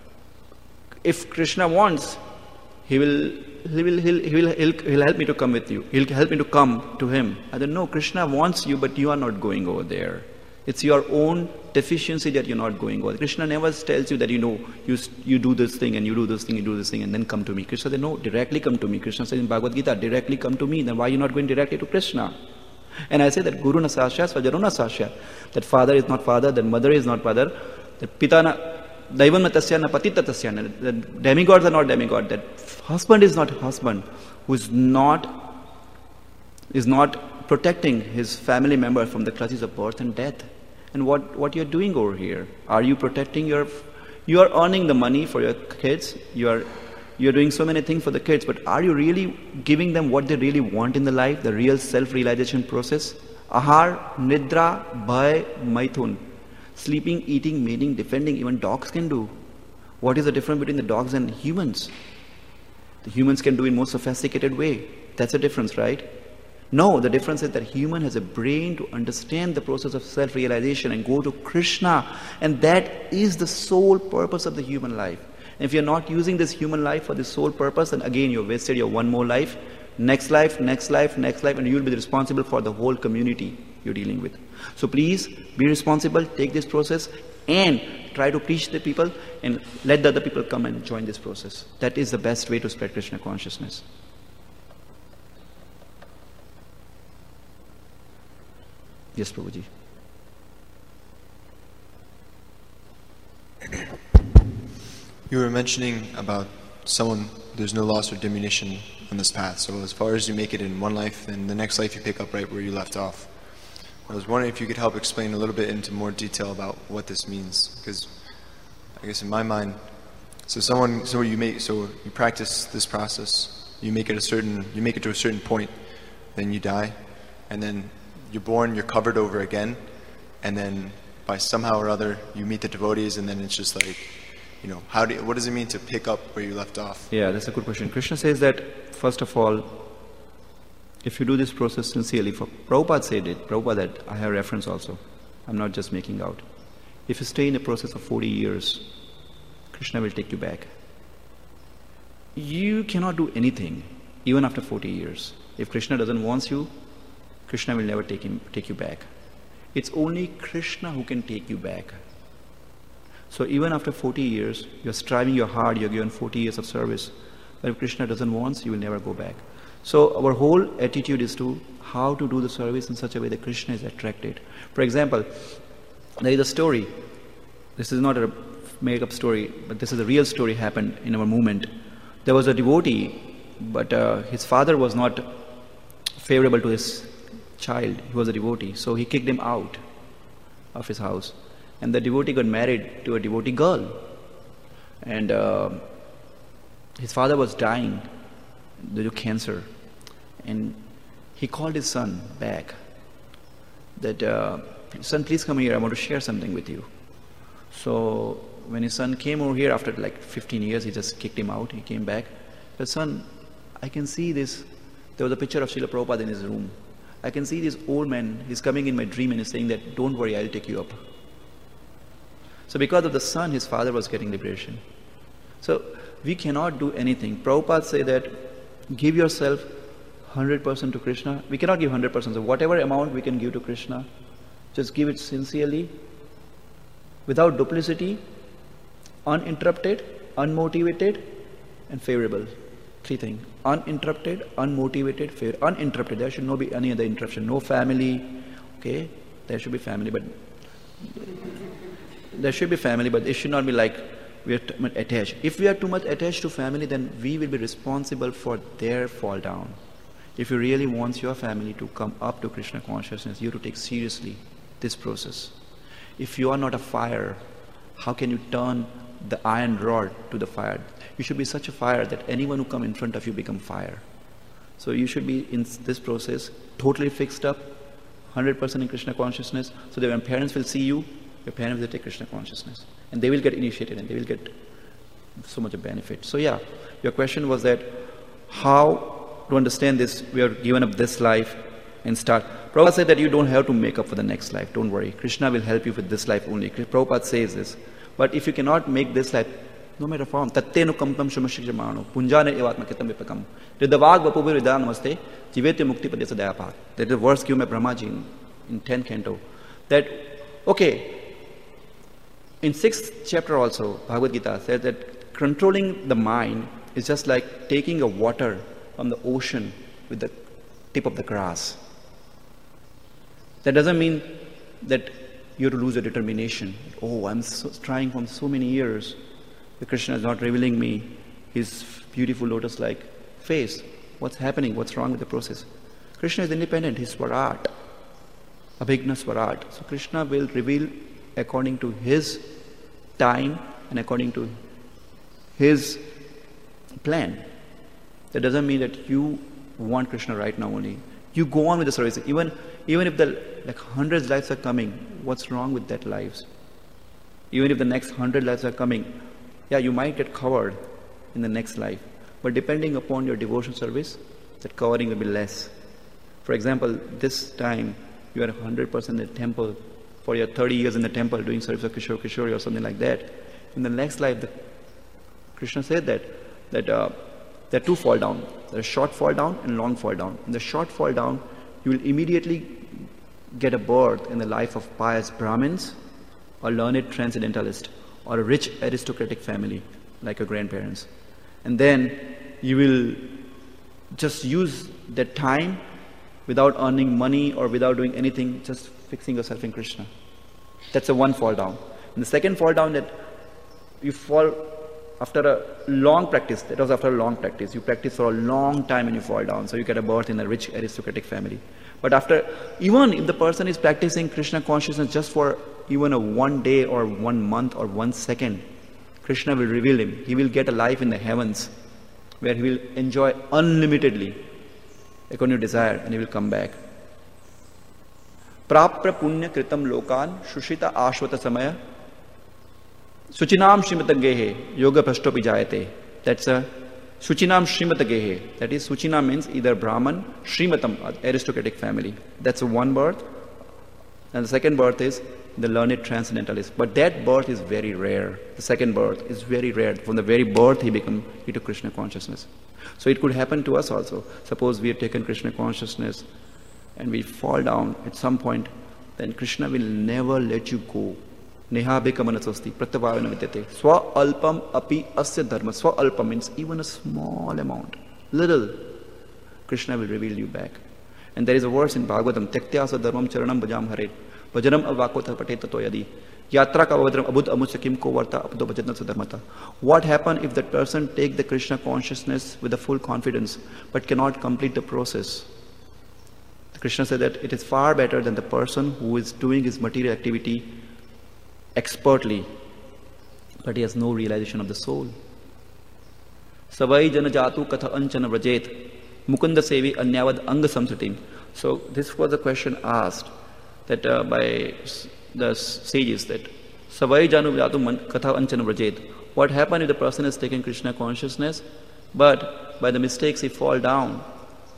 if Krishna wants, he will, he will, he'll, he will, he'll, he'll help me to come with you. He'll help me to come to him. I don't know, Krishna wants you, but you are not going over there. It's your own deficiency that you're not going over. Krishna never tells you that, you know, you, you do this thing and you do this thing, you do this thing and then come to me. Krishna said, no, directly come to me. Krishna says in Bhagavad Gita, directly come to me. Then why are you not going directly to Krishna? And I say that Guru na sasya, svajaruna sasya. That father is not father, that mother is not mother, that pita na daivan matasya na patita tasya. That demigods are not demigod. That husband is not husband, who is not, is not protecting his family member from the clutches of birth and death. And what, what you're doing over here? Are you protecting your, you are earning the money for your kids, you are You're doing so many things for the kids, but are you really giving them what they really want in the life, the real self-realization process? Ahar, nidra, bhay, maithun. Sleeping, eating, mating, defending, even dogs can do. What is the difference between the dogs and humans? The humans can do in more sophisticated way. That's the difference, right? No, the difference is that human has a brain to understand the process of self-realization and go to Krishna. And that is the sole purpose of the human life. And if you're not using this human life for the sole purpose, then again you've wasted your one more life, next life, next life, next life, and you'll be responsible for the whole community you're dealing with. So please be responsible, take this process, and try to preach the people, and let the other people come and join this process. That is the best way to spread Krishna consciousness. Yes, Prabhuji. You were mentioning about someone, there's no loss or diminution on this path. So as far as you make it in one life, then the next life you pick up right where you left off. I was wondering if you could help explain a little bit into more detail about what this means. Because I guess in my mind, so someone, so you make, so you practice this process, you make it a certain, you make it to a certain point, then you die, and then you're born, you're covered over again, and then by somehow or other you meet the devotees, and then it's just like, you know, how do you, what does it mean to pick up where you left off? Yeah, that's a good question. Krishna says that, first of all, if you do this process sincerely, for Prabhupada said it, Prabhupada that I have reference also, I'm not just making out. If you stay in a process of forty years, Krishna will take you back. You cannot do anything, even after forty years. If Krishna doesn't want you, Krishna will never take him, take you back. It's only Krishna who can take you back. So even after forty years, you're striving your hard, you're given forty years of service. But if Krishna doesn't want, you will never go back. So our whole attitude is to how to do the service in such a way that Krishna is attracted. For example, there is a story. This is not a made-up story, but this is a real story happened in our movement. There was a devotee, but uh, his father was not favorable to his child. He was a devotee, so he kicked him out of his house. And the devotee got married to a devotee girl. And uh, his father was dying due to cancer. And he called his son back. That, uh, son, please come here, I want to share something with you. So when his son came over here after like fifteen years, he just kicked him out. He came back. He said, son, I can see this. There was a picture of Srila Prabhupada in his room. I can see this old man, he's coming in my dream and he's saying that, don't worry, I'll take you up. So because of the son, his father was getting liberation. So we cannot do anything. Prabhupada say that give yourself one hundred percent to Krishna. We cannot give one hundred percent. So whatever amount we can give to Krishna, just give it sincerely, without duplicity, uninterrupted, unmotivated, and favorable. Three things. Uninterrupted, unmotivated, favorable. Uninterrupted. There should not be any other interruption. No family. Okay? There should be family, but there should be family, but it should not be like we are too much attached. If we are too much attached to family, then we will be responsible for their fall down. If you really want your family to come up to Krishna consciousness, you have to take seriously this process. If you are not a fire, how can you turn the iron rod to the fire? You should be such a fire that anyone who come in front of you become fire. So you should be in this process totally fixed up, one hundred percent in Krishna consciousness, so that when parents will see you, your parents will take Krishna consciousness. And they will get initiated and they will get so much of benefit. So yeah, your question was that how to understand this, we are given up this life and start. Prabhupada said that you don't have to make up for the next life, don't worry. Krishna will help you with this life only. Prabhupada says this. But if you cannot make this life, no matter form, tattenu kampam shumashikjamano, punjane evatmakitam vipakam, ridavag vapubir vidan namaste, jivete mukti padesa dayapak. That is the verse given by Brahmaji in, in tenth canto. That, okay, in sixth chapter also, Bhagavad Gita says that controlling the mind is just like taking a water from the ocean with the tip of the grass. That doesn't mean that you have to lose your determination. Oh, I'm so, trying from so many years. The Krishna is not revealing me his beautiful lotus-like face. What's happening? What's wrong with the process? Krishna is independent. He's Swarat. Abhigna Swarat. So Krishna will reveal according to his time and according to his plan. That doesn't mean that you want Krishna right now only. You go on with the service. Even, even if the like hundreds lives are coming, what's wrong with that lives? Even if the next hundred lives are coming, yeah, you might get covered in the next life. But depending upon your devotion service, that covering will be less. For example, this time you are one hundred percent in the temple, for your thirty years in the temple doing service of Kishore Kishore or something like that. In the next life, the, Krishna said that, that uh, there are two fall down. There is short fall down and long fall down. In the short fall down, you will immediately get a birth in the life of pious Brahmins, or learned transcendentalist, or a rich aristocratic family like your grandparents. And then you will just use that time without earning money or without doing anything, just fixing yourself in Krishna. That's a one fall down. And the second fall down, that you fall after a long practice. That was after a long practice. You practice for a long time and you fall down. So you get a birth in a rich aristocratic family. But after, even if the person is practicing Krishna consciousness just for even a one day or one month or one second, Krishna will reveal him. He will get a life in the heavens where he will enjoy unlimitedly according to desire, and he will come back. Prapra punya kritam lokan shushita ashvata samaya suchinam shrimatagehe yoga prashtopi jayate. That's a suchinam shrimatagehe. That is, suchina means either Brahman, Shrimatam, aristocratic family. That's a one birth. And the second birth is the learned transcendentalist. But that birth is very rare. The second birth is very rare. From the very birth he become he took Krishna consciousness. So it could happen to us also. Suppose we have taken Krishna consciousness and we fall down at some point, then Krishna will never let you go. Neha bhikamanasasti pratyavayana vidyate. Swa alpam api asya dharma. Swa alpam means even a small amount, little. Krishna will reveal you back. And there is a verse in Bhagavatam, Tyaktya dharmam charanam bhajam hare. Bhajanam avakota pate tato yadi. Yatra kavadram abud amusakim ko varta abdo bhajatna sadharmata. What happens if that person take the Krishna consciousness with a full confidence but cannot complete the process? Krishna said that it is far better than the person who is doing his material activity expertly, but he has no realization of the soul. Savai janajatu katha anchana vrajet mukunda sevi anyavad anga samsritim. So this was a question asked that uh, by the sages, that Savai janajatu katha anchana vrajet. What happens if the person is taking Krishna consciousness, but by the mistakes he fall down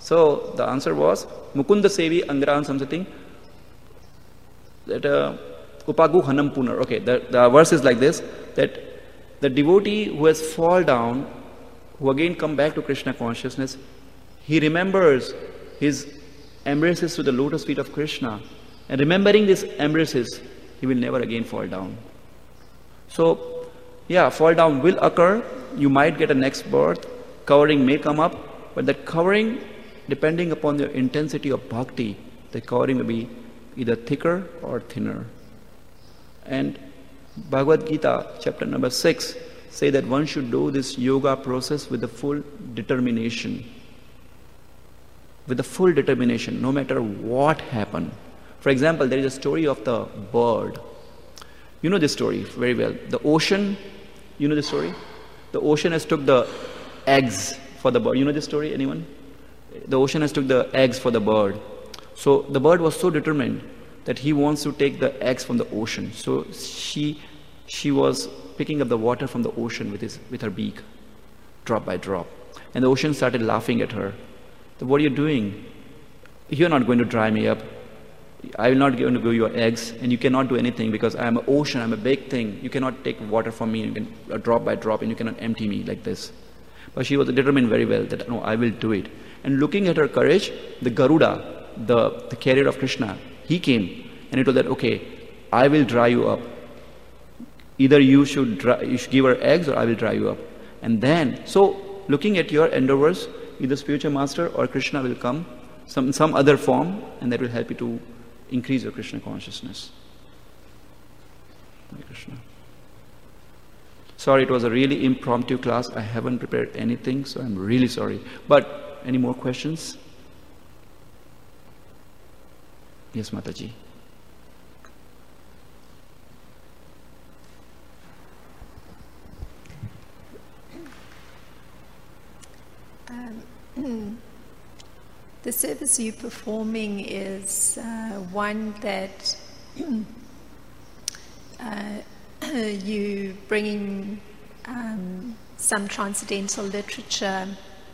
So the answer was Mukunda Sevi Angrahan Samsating. That uh, Upagu Hanam Punar. Okay, the, the verse is like this, that the devotee who has fallen down, who again come back to Krishna consciousness, he remembers his embraces to the lotus feet of Krishna, and remembering these embraces, he will never again fall down. So, yeah, fall down will occur. You might get a next birth. Covering may come up, but that covering, depending upon your intensity of bhakti, the covering may be either thicker or thinner. And Bhagavad Gita, chapter number six, say that one should do this yoga process with the full determination. With the full determination, no matter what happened. For example, there is a story of the bird. You know this story very well. The ocean, you know this story? The ocean has took the eggs for the bird. You know this story, anyone? The ocean has took the eggs for the bird. So the bird was so determined that he wants to take the eggs from the ocean. So she, she was picking up the water from the ocean with, his, with her beak, drop by drop. And the ocean started laughing at her. So what are you doing? You're not going to dry me up. I will not going to give you eggs, and you cannot do anything because I am an ocean, I'm a big thing. You cannot take water from me, you can, uh, drop by drop, and you cannot empty me like this. But she was determined very well that, no, I will do it. And looking at her courage, the Garuda, the, the carrier of Krishna, he came, and he told that, okay, I will dry you up. Either you should, dry, you should give her eggs, or I will dry you up. And then, so looking at your endeavors, either spiritual master or Krishna will come, some, some other form, and that will help you to increase your Krishna consciousness. Hare Krishna. Sorry, it was a really impromptu class. I haven't prepared anything, so I'm really sorry. But any more questions? Yes, Mataji. Um, the service you're performing is uh, one that uh, you bringing um, some transcendental literature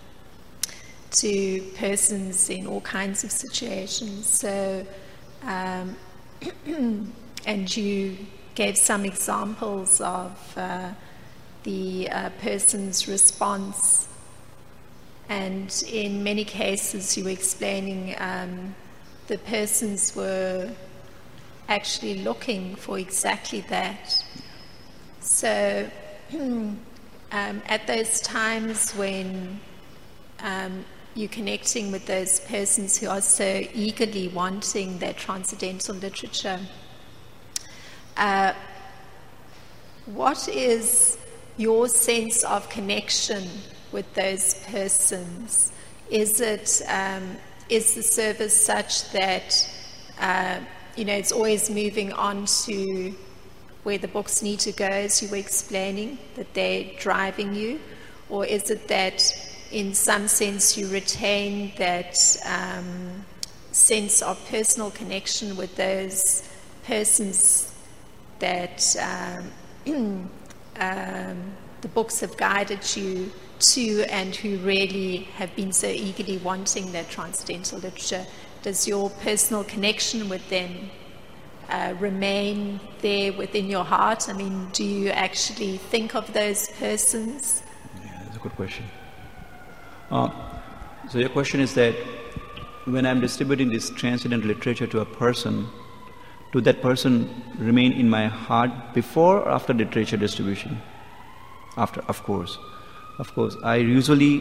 to persons in all kinds of situations. So, um, and you gave some examples of uh, the uh, person's response. And in many cases, you were explaining um, the persons were actually looking for exactly that. So um, at those times when um, you're connecting with those persons who are so eagerly wanting that transcendental literature, uh, what is your sense of connection with those persons? Is it um, is the service such that uh, you know it's always moving on to where the books need to go, as you were explaining, that they're driving you, or is it that in some sense you retain that um, sense of personal connection with those persons that um, um, the books have guided you to, and who really have been so eagerly wanting that transcendental literature? Does your personal connection with them uh, remain there within your heart? I mean, do you actually think of those persons? Yeah, that's a good question. Uh, so your question is that when I'm distributing this transcendental literature to a person, do that person remain in my heart before or after literature distribution? After, of course. Of course, I usually,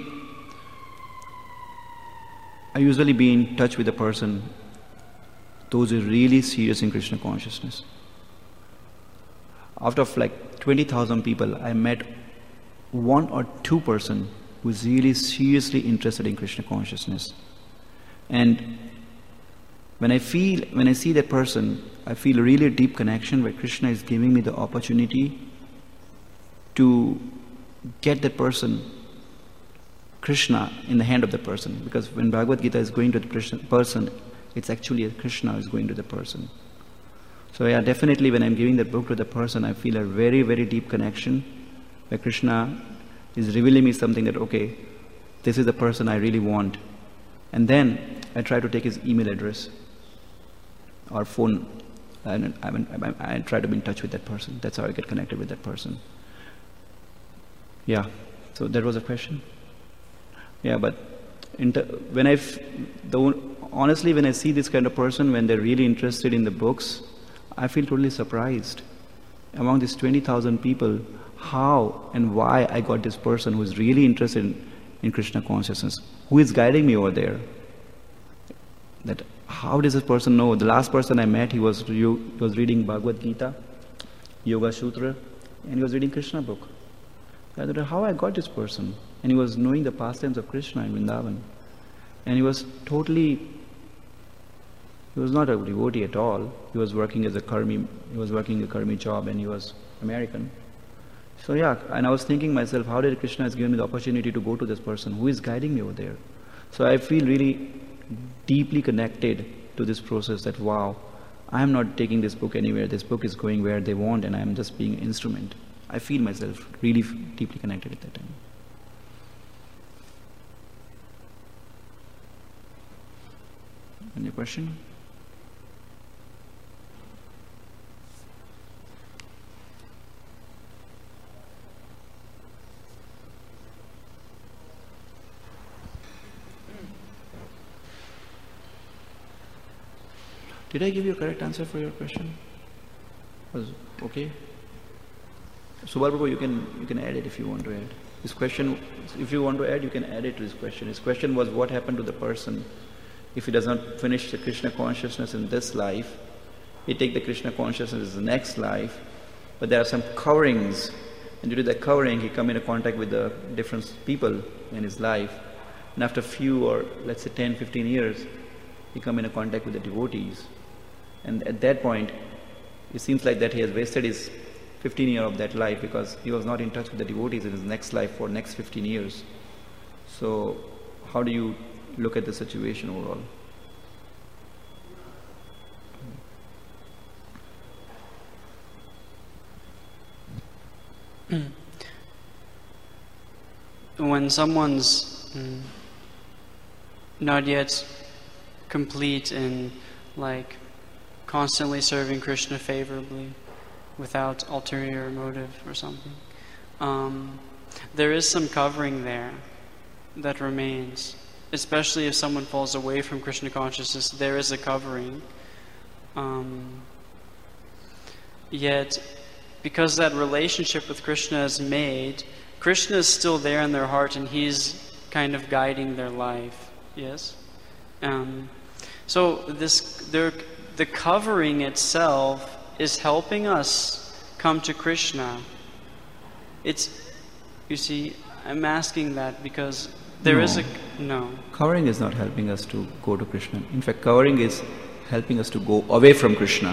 I usually be in touch with a person, those who are really serious in Krishna consciousness. Out of like twenty thousand people, I met one or two person who is really seriously interested in Krishna consciousness. And when I feel, when I see that person, I feel a really deep connection where Krishna is giving me the opportunity to get that person, Krishna, in the hand of the person. Because when Bhagavad Gita is going to the person, it's actually a Krishna is going to the person. So yeah, definitely when I'm giving that book to the person, I feel a very, very deep connection where Krishna is revealing me something that, okay, this is the person I really want. And then I try to take his email address or phone, and I, I, I, I try to be in touch with that person. That's how I get connected with that person. Yeah, so that was a question. Yeah, but inter when I, f the, honestly, when I see this kind of person, when they're really interested in the books, I feel totally surprised. Among these twenty thousand people, how and why I got this person who is really interested in, in Krishna consciousness, who is guiding me over there. That how does this person know? The last person I met, he was, he was reading Bhagavad Gita, Yoga Sutra, and he was reading Krishna book. I thought, how I got this person? And he was knowing the pastimes of Krishna in Vrindavan. And he was totally, he was not a devotee at all. He was working as a karmi, he was working a karmi job, and he was American. So yeah, and I was thinking myself, how did Krishna has given me the opportunity to go to this person? Who is guiding me over there? So I feel really deeply connected to this process that, wow, I am not taking this book anywhere. This book is going where they want, and I am just being an instrument. I feel myself really deeply connected at that time. Any question? Did I give you a correct answer for your question? Was okay? Subal Prabhu, you can you can add it if you want to add. This question, if you want to add, you can add it to this question. His question was, what happened to the person if he does not finish the Krishna consciousness in this life? He take the Krishna consciousness in the next life, but there are some coverings, and due to that covering, he come into contact with the different people in his life, and after a few or let's say ten, fifteen years, he come into contact with the devotees, and at that point, it seems like that he has wasted his fifteen years of that life because he was not in touch with the devotees in his next life for next fifteen years. So, how do you look at the situation overall? When someone's mm, not yet complete in like constantly serving Krishna favorably without ulterior motive or something, um, there is some covering there that remains, especially if someone falls away from Krishna consciousness. There is a covering, um, yet because that relationship with Krishna is made, Krishna is still there in their heart, and he's kind of guiding their life. Yes? Um, so this, there, the covering itself is helping us come to Krishna. It's, you see, I'm asking that because there no. is a, no. Covering is not helping us to go to Krishna. In fact, covering is helping us to go away from Krishna.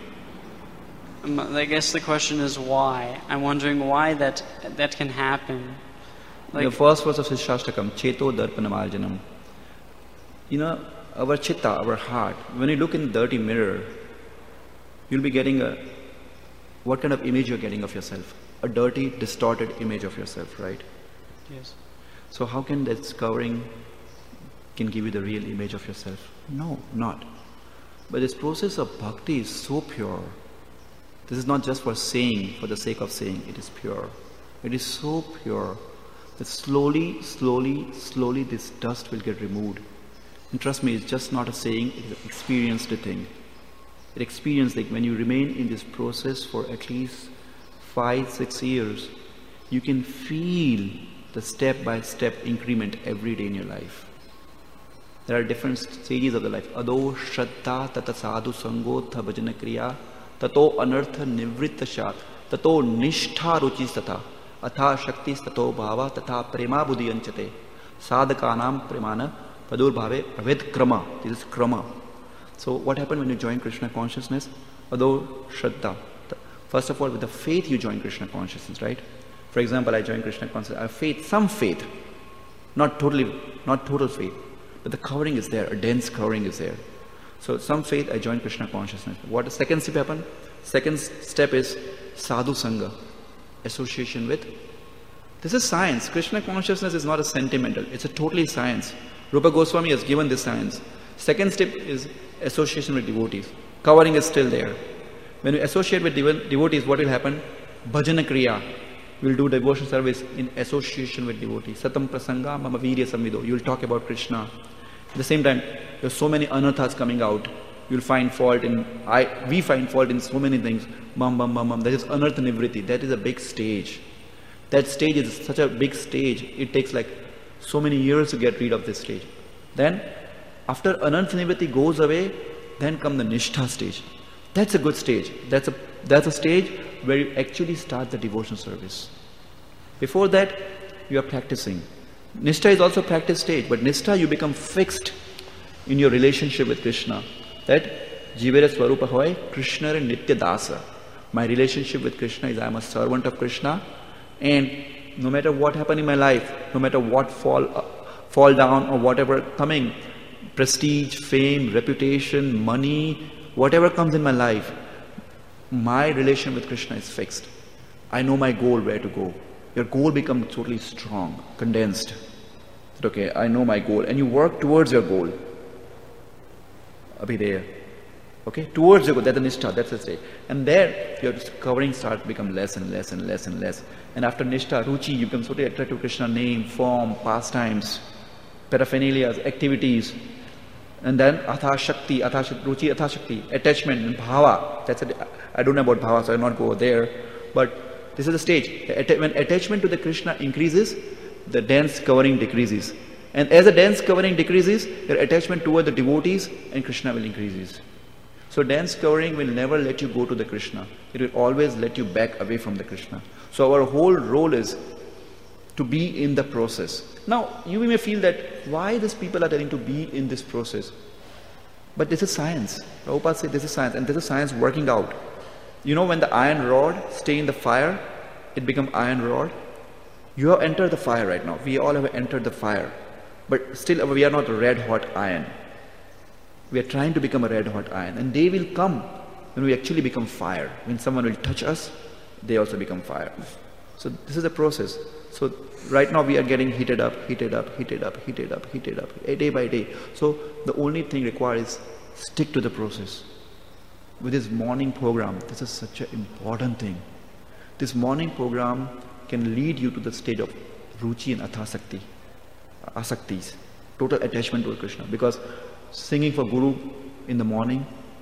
I guess the question is why. I'm wondering why that that can happen. Like, the first verse of Shashtakam, Cheto Darpanamarjanam. You know, our chitta, our heart, when you look in the dirty mirror, you'll be getting a, what kind of image you're getting of yourself? A dirty, distorted image of yourself, right? Yes. So how can that covering can give you the real image of yourself? No, not. But this process of bhakti is so pure. This is not just for saying, for the sake of saying. It is pure. It is so pure that slowly, slowly, slowly this dust will get removed. And trust me, it's just not a saying, it is an experienced thing. It experienced, like when you remain in this process for at least five, six years, you can feel the step-by-step increment every day in your life. There are different stages of the life. Ado shraddha tata sadhu sangotha bhajana kriya tato anartha nivritta shat tato nishtha ruchis tata atha shaktis tato bhava tata prema buddhi anchate sadhakanam premana padur bhave praved krama. This is krama. So what happened when you join Krishna consciousness? Ado shraddha. First of all, with the faith you join Krishna consciousness, right? For example, I join Krishna consciousness. I have faith, some faith, not totally, not total faith, but the covering is there. A dense covering is there. So some faith, I join Krishna consciousness. What the second step happen? Second step is sadhu sangha, association with. This is science. Krishna consciousness is not a sentimental. It's a totally science. Rupa Goswami has given this science. Second step is association with devotees. Covering is still there. When you associate with devo- devotees, what will happen? Bhajana Kriya. You will do devotional service in association with devotees. Satam prasanga mama virya samvido. You will talk about Krishna. At the same time, there are so many anarthas coming out. You will find fault in, I, we find fault in so many things. Bam, bam, bam, bam. That is anartha nivriti. That is a big stage. That stage is such a big stage. It takes like so many years to get rid of this stage. Then, after anartha nivriti goes away, then come the nishtha stage. That's a good stage. That's a, that's a stage where you actually start the devotional service. Before that, you are practicing. Nishtha is also a practice stage, but Nishtha you become fixed in your relationship with Krishna. That Jivera Swarupa hoy, Krishna and Nitya Dasa. My relationship with Krishna is I am a servant of Krishna, and no matter what happen in my life, no matter what fall, uh, fall down or whatever coming, prestige, fame, reputation, money, whatever comes in my life, my relation with Krishna is fixed. I know my goal, where to go. Your goal becomes totally strong, condensed. Okay, I know my goal, and you work towards your goal. Abhi there. Okay, towards your goal, that's the nishtha, that's the stage. And there, your covering starts to become less and less and less and less. And after nishtha, ruchi, you become totally attracted to Krishna, name, form, pastimes, paraphernalia, activities. And then atha shakti, atha shakti, ruchi, atha shakti, attachment, and bhava. That's it. I don't know about bhava, so I will not go there. But this is the stage. When attachment to the Krishna increases, the dense covering decreases. And as the dense covering decreases, your attachment toward the devotees and Krishna will increases. So dense covering will never let you go to the Krishna. It will always let you back away from the Krishna. So our whole role is to be in the process. Now, you may feel that why these people are telling to be in this process. But this is science. Prabhupada said this is science, and this is science working out. You know, when the iron rod stay in the fire, it becomes iron rod. You have entered the fire right now. We all have entered the fire. But still we are not a red hot iron. We are trying to become a red hot iron. And day will come when we actually become fire. When someone will touch us, they also become fire. So this is a process. So right now we are getting heated up, heated up, heated up, heated up, heated up, day by day. So the only thing required is stick to the process. With this morning program, this is such an important thing. This morning program can lead you to the stage of ruchi and athasakti, asaktis, total attachment to Krishna. Because singing for Guru in the morning,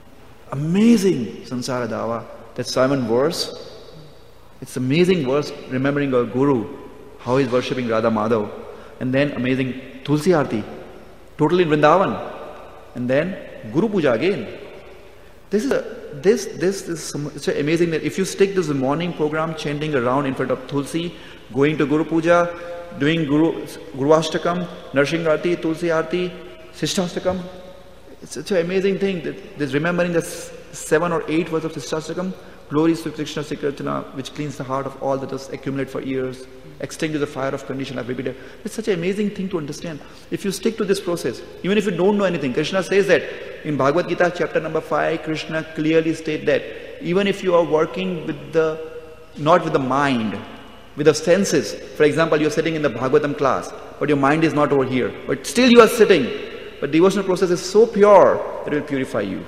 amazing Sansara Dava, that Simon verse, it's amazing verse, remembering our Guru, how he's worshipping Radha Madhav, and then amazing Tulsi Aarti, totally in Vrindavan, and then Guru Puja again. This is a, this this is some, it's amazing that if you stick to the morning program, chanting around in front of Tulsi, going to Guru Puja, doing Guru Guru Ashtakam, Narsingh Aarti, Tulsi Aarti, Sishtastakam, it's such an amazing thing that there's remembering the seven or eight words of Sishtastakam, glories to Krishna Sikirtana, which cleans the heart of all that has accumulated for years, extinguish the fire of condition I've repeated. It's such an amazing thing to understand. If you stick to this process, even if you don't know anything, Krishna says that in Bhagavad Gita chapter number five, Krishna clearly states that even if you are working with the, not with the mind, with the senses, for example, you're sitting in the Bhagavatam class, but your mind is not over here, but still you are sitting, but devotional process is so pure that it will purify you.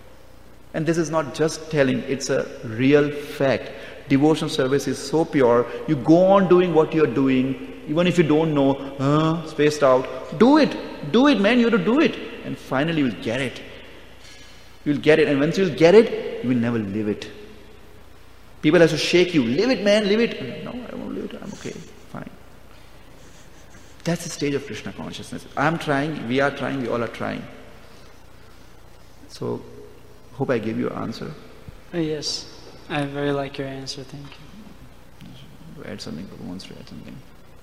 And this is not just telling, it's a real fact. Devotional service is so pure, you go on doing what you're doing, even if you don't know, uh, spaced out, do it, do it man, you have to do it. And finally you'll get it. You'll get it, and once you'll get it, you will never live it. People have to shake you, live it man, live it. No, I won't live it, I'm okay, fine. That's the stage of Krishna consciousness. I'm trying, we are trying, we all are trying. So, hope I gave you an answer. Oh, yes, I very like your answer, thank you. Add something, who wants to add something?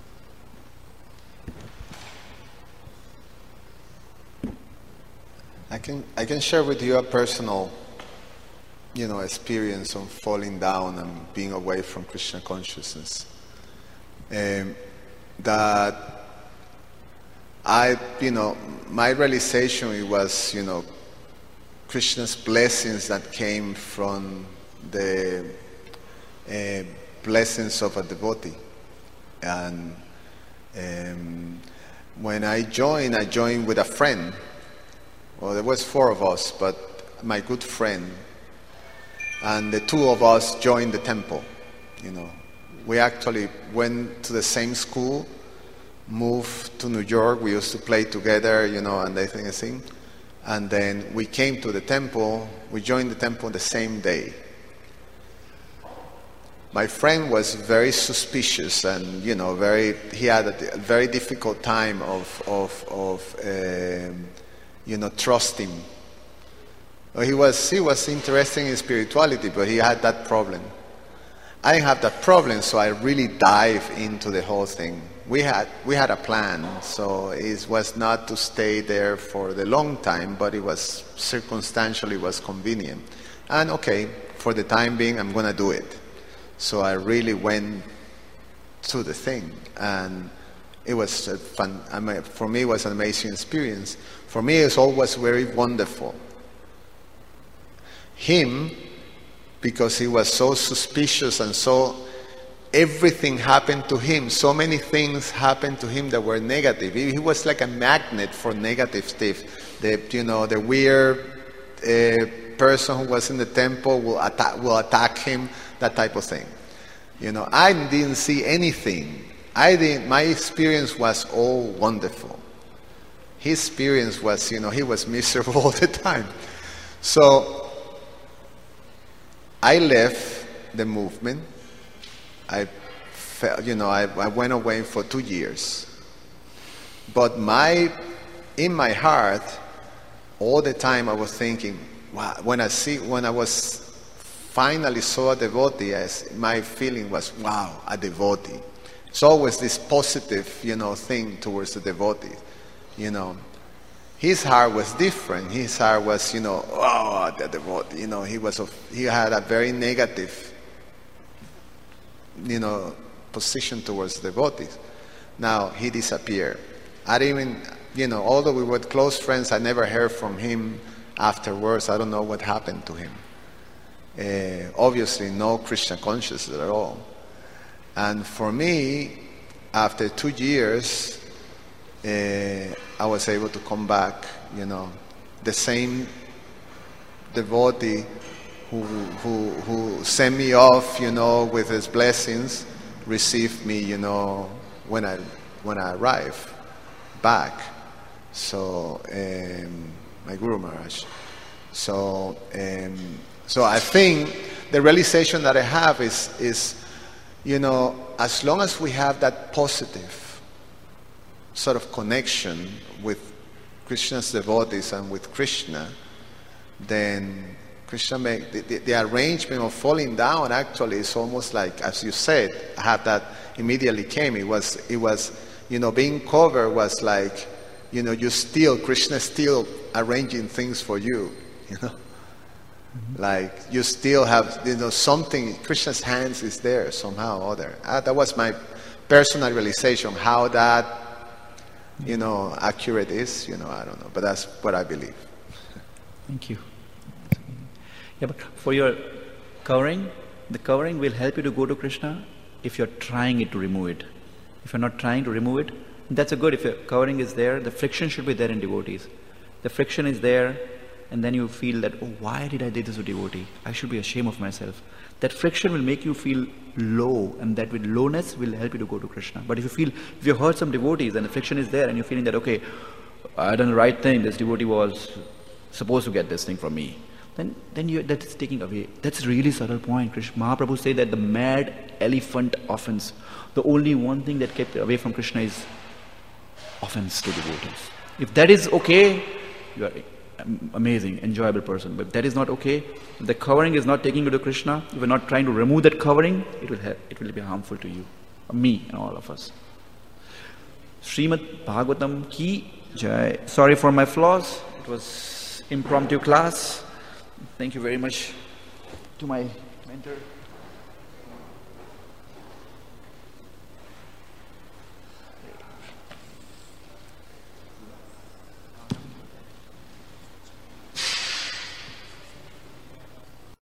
I can I can share with you a personal, you know, experience of falling down and being away from Krishna consciousness. Um, that I, you know, my realization it was, you know, Krishna's blessings that came from the uh, blessings of a devotee, and um, when I joined, I joined with a friend. Well, there was four of us, but my good friend, and the two of us joined the temple. You know, we actually went to the same school, moved to New York. We used to play together, you know, and that thing. And then we came to the temple. We joined the temple the same day. My friend was very suspicious, and you know, very. He had a, a very difficult time of of of um, you know trusting. Well, he was he was interested in spirituality, but he had that problem. I didn't have that problem, so I really dived into the whole thing. We had we had a plan, so it was not to stay there for the long time, but it was circumstantially was convenient. And okay, for the time being, I'm gonna do it. So I really went to the thing, and it was a fun. I mean, for me, it was an amazing experience. For me, it's always very wonderful. Him, because he was so suspicious and so everything happened to him. So many things happened to him that were negative. He, he was like a magnet for negative stuff. The you know the weird uh, person who was in the temple will attack will attack him. That type of thing. You know, I didn't see anything. I didn't. My experience was all wonderful. His experience was, you know, he was miserable all the time. So I left the movement. I felt, you know, I, I went away for two years. But my, in my heart, all the time I was thinking, wow, when I see, when I was finally saw a devotee, as my feeling was, wow, a devotee. It's always this positive, you know, thing towards the devotee, you know. His heart was different. His heart was, you know, oh, the devotee, you know, he was, a, he had a very negative, you know, position towards devotees. Now, he disappeared. I didn't even, you know, although we were close friends, I never heard from him afterwards. I don't know what happened to him. Uh, obviously, no Krishna consciousness at all. And for me, after two years, uh, I was able to come back, you know, the same devotee who, who, who sent me off, you know, with his blessings, received me, you know, when I, when I arrived back. So, um, my Guru Maharaj. So, um, So I think the realization that I have is, is, you know, as long as we have that positive sort of connection with Krishna's devotees and with Krishna, then Krishna make the, the, the arrangement of falling down actually is almost like, as you said, I had that immediately came. It was, it was, you know, being covered was like, you know, you still, Krishna still arranging things for you, you know. Mm-hmm. Like you still have, you know, something, Krishna's hands is there somehow or other. Uh, that was my personal realization, how that, you know, accurate is, you know, I don't know, but that's what I believe. Thank you. Yeah, but for your covering, the covering will help you to go to Krishna if you're trying it to remove it. If you're not trying to remove it, that's a good, if your covering is there, the friction should be there in devotees. The friction is there, and then you feel that, oh, why did I do this to devotee? I should be ashamed of myself. That friction will make you feel low, and that with lowness will help you to go to Krishna. But if you feel, if you hurt some devotees and the friction is there and you're feeling that, okay, I done the right thing, this devotee was supposed to get this thing from me, then then you, that's taking away. That's a really subtle point. Krishna Mahaprabhu said that the mad elephant offense, the only one thing that kept away from Krishna is offense to devotees. If that is okay, you are amazing, enjoyable person. But if that is not okay, if the covering is not taking you to Krishna, if you're not trying to remove that covering, it will have, it will be harmful to you, me and all of us. Srimad Bhagavatam ki jai. Sorry for my flaws. It was impromptu class. Thank you very much to my mentor.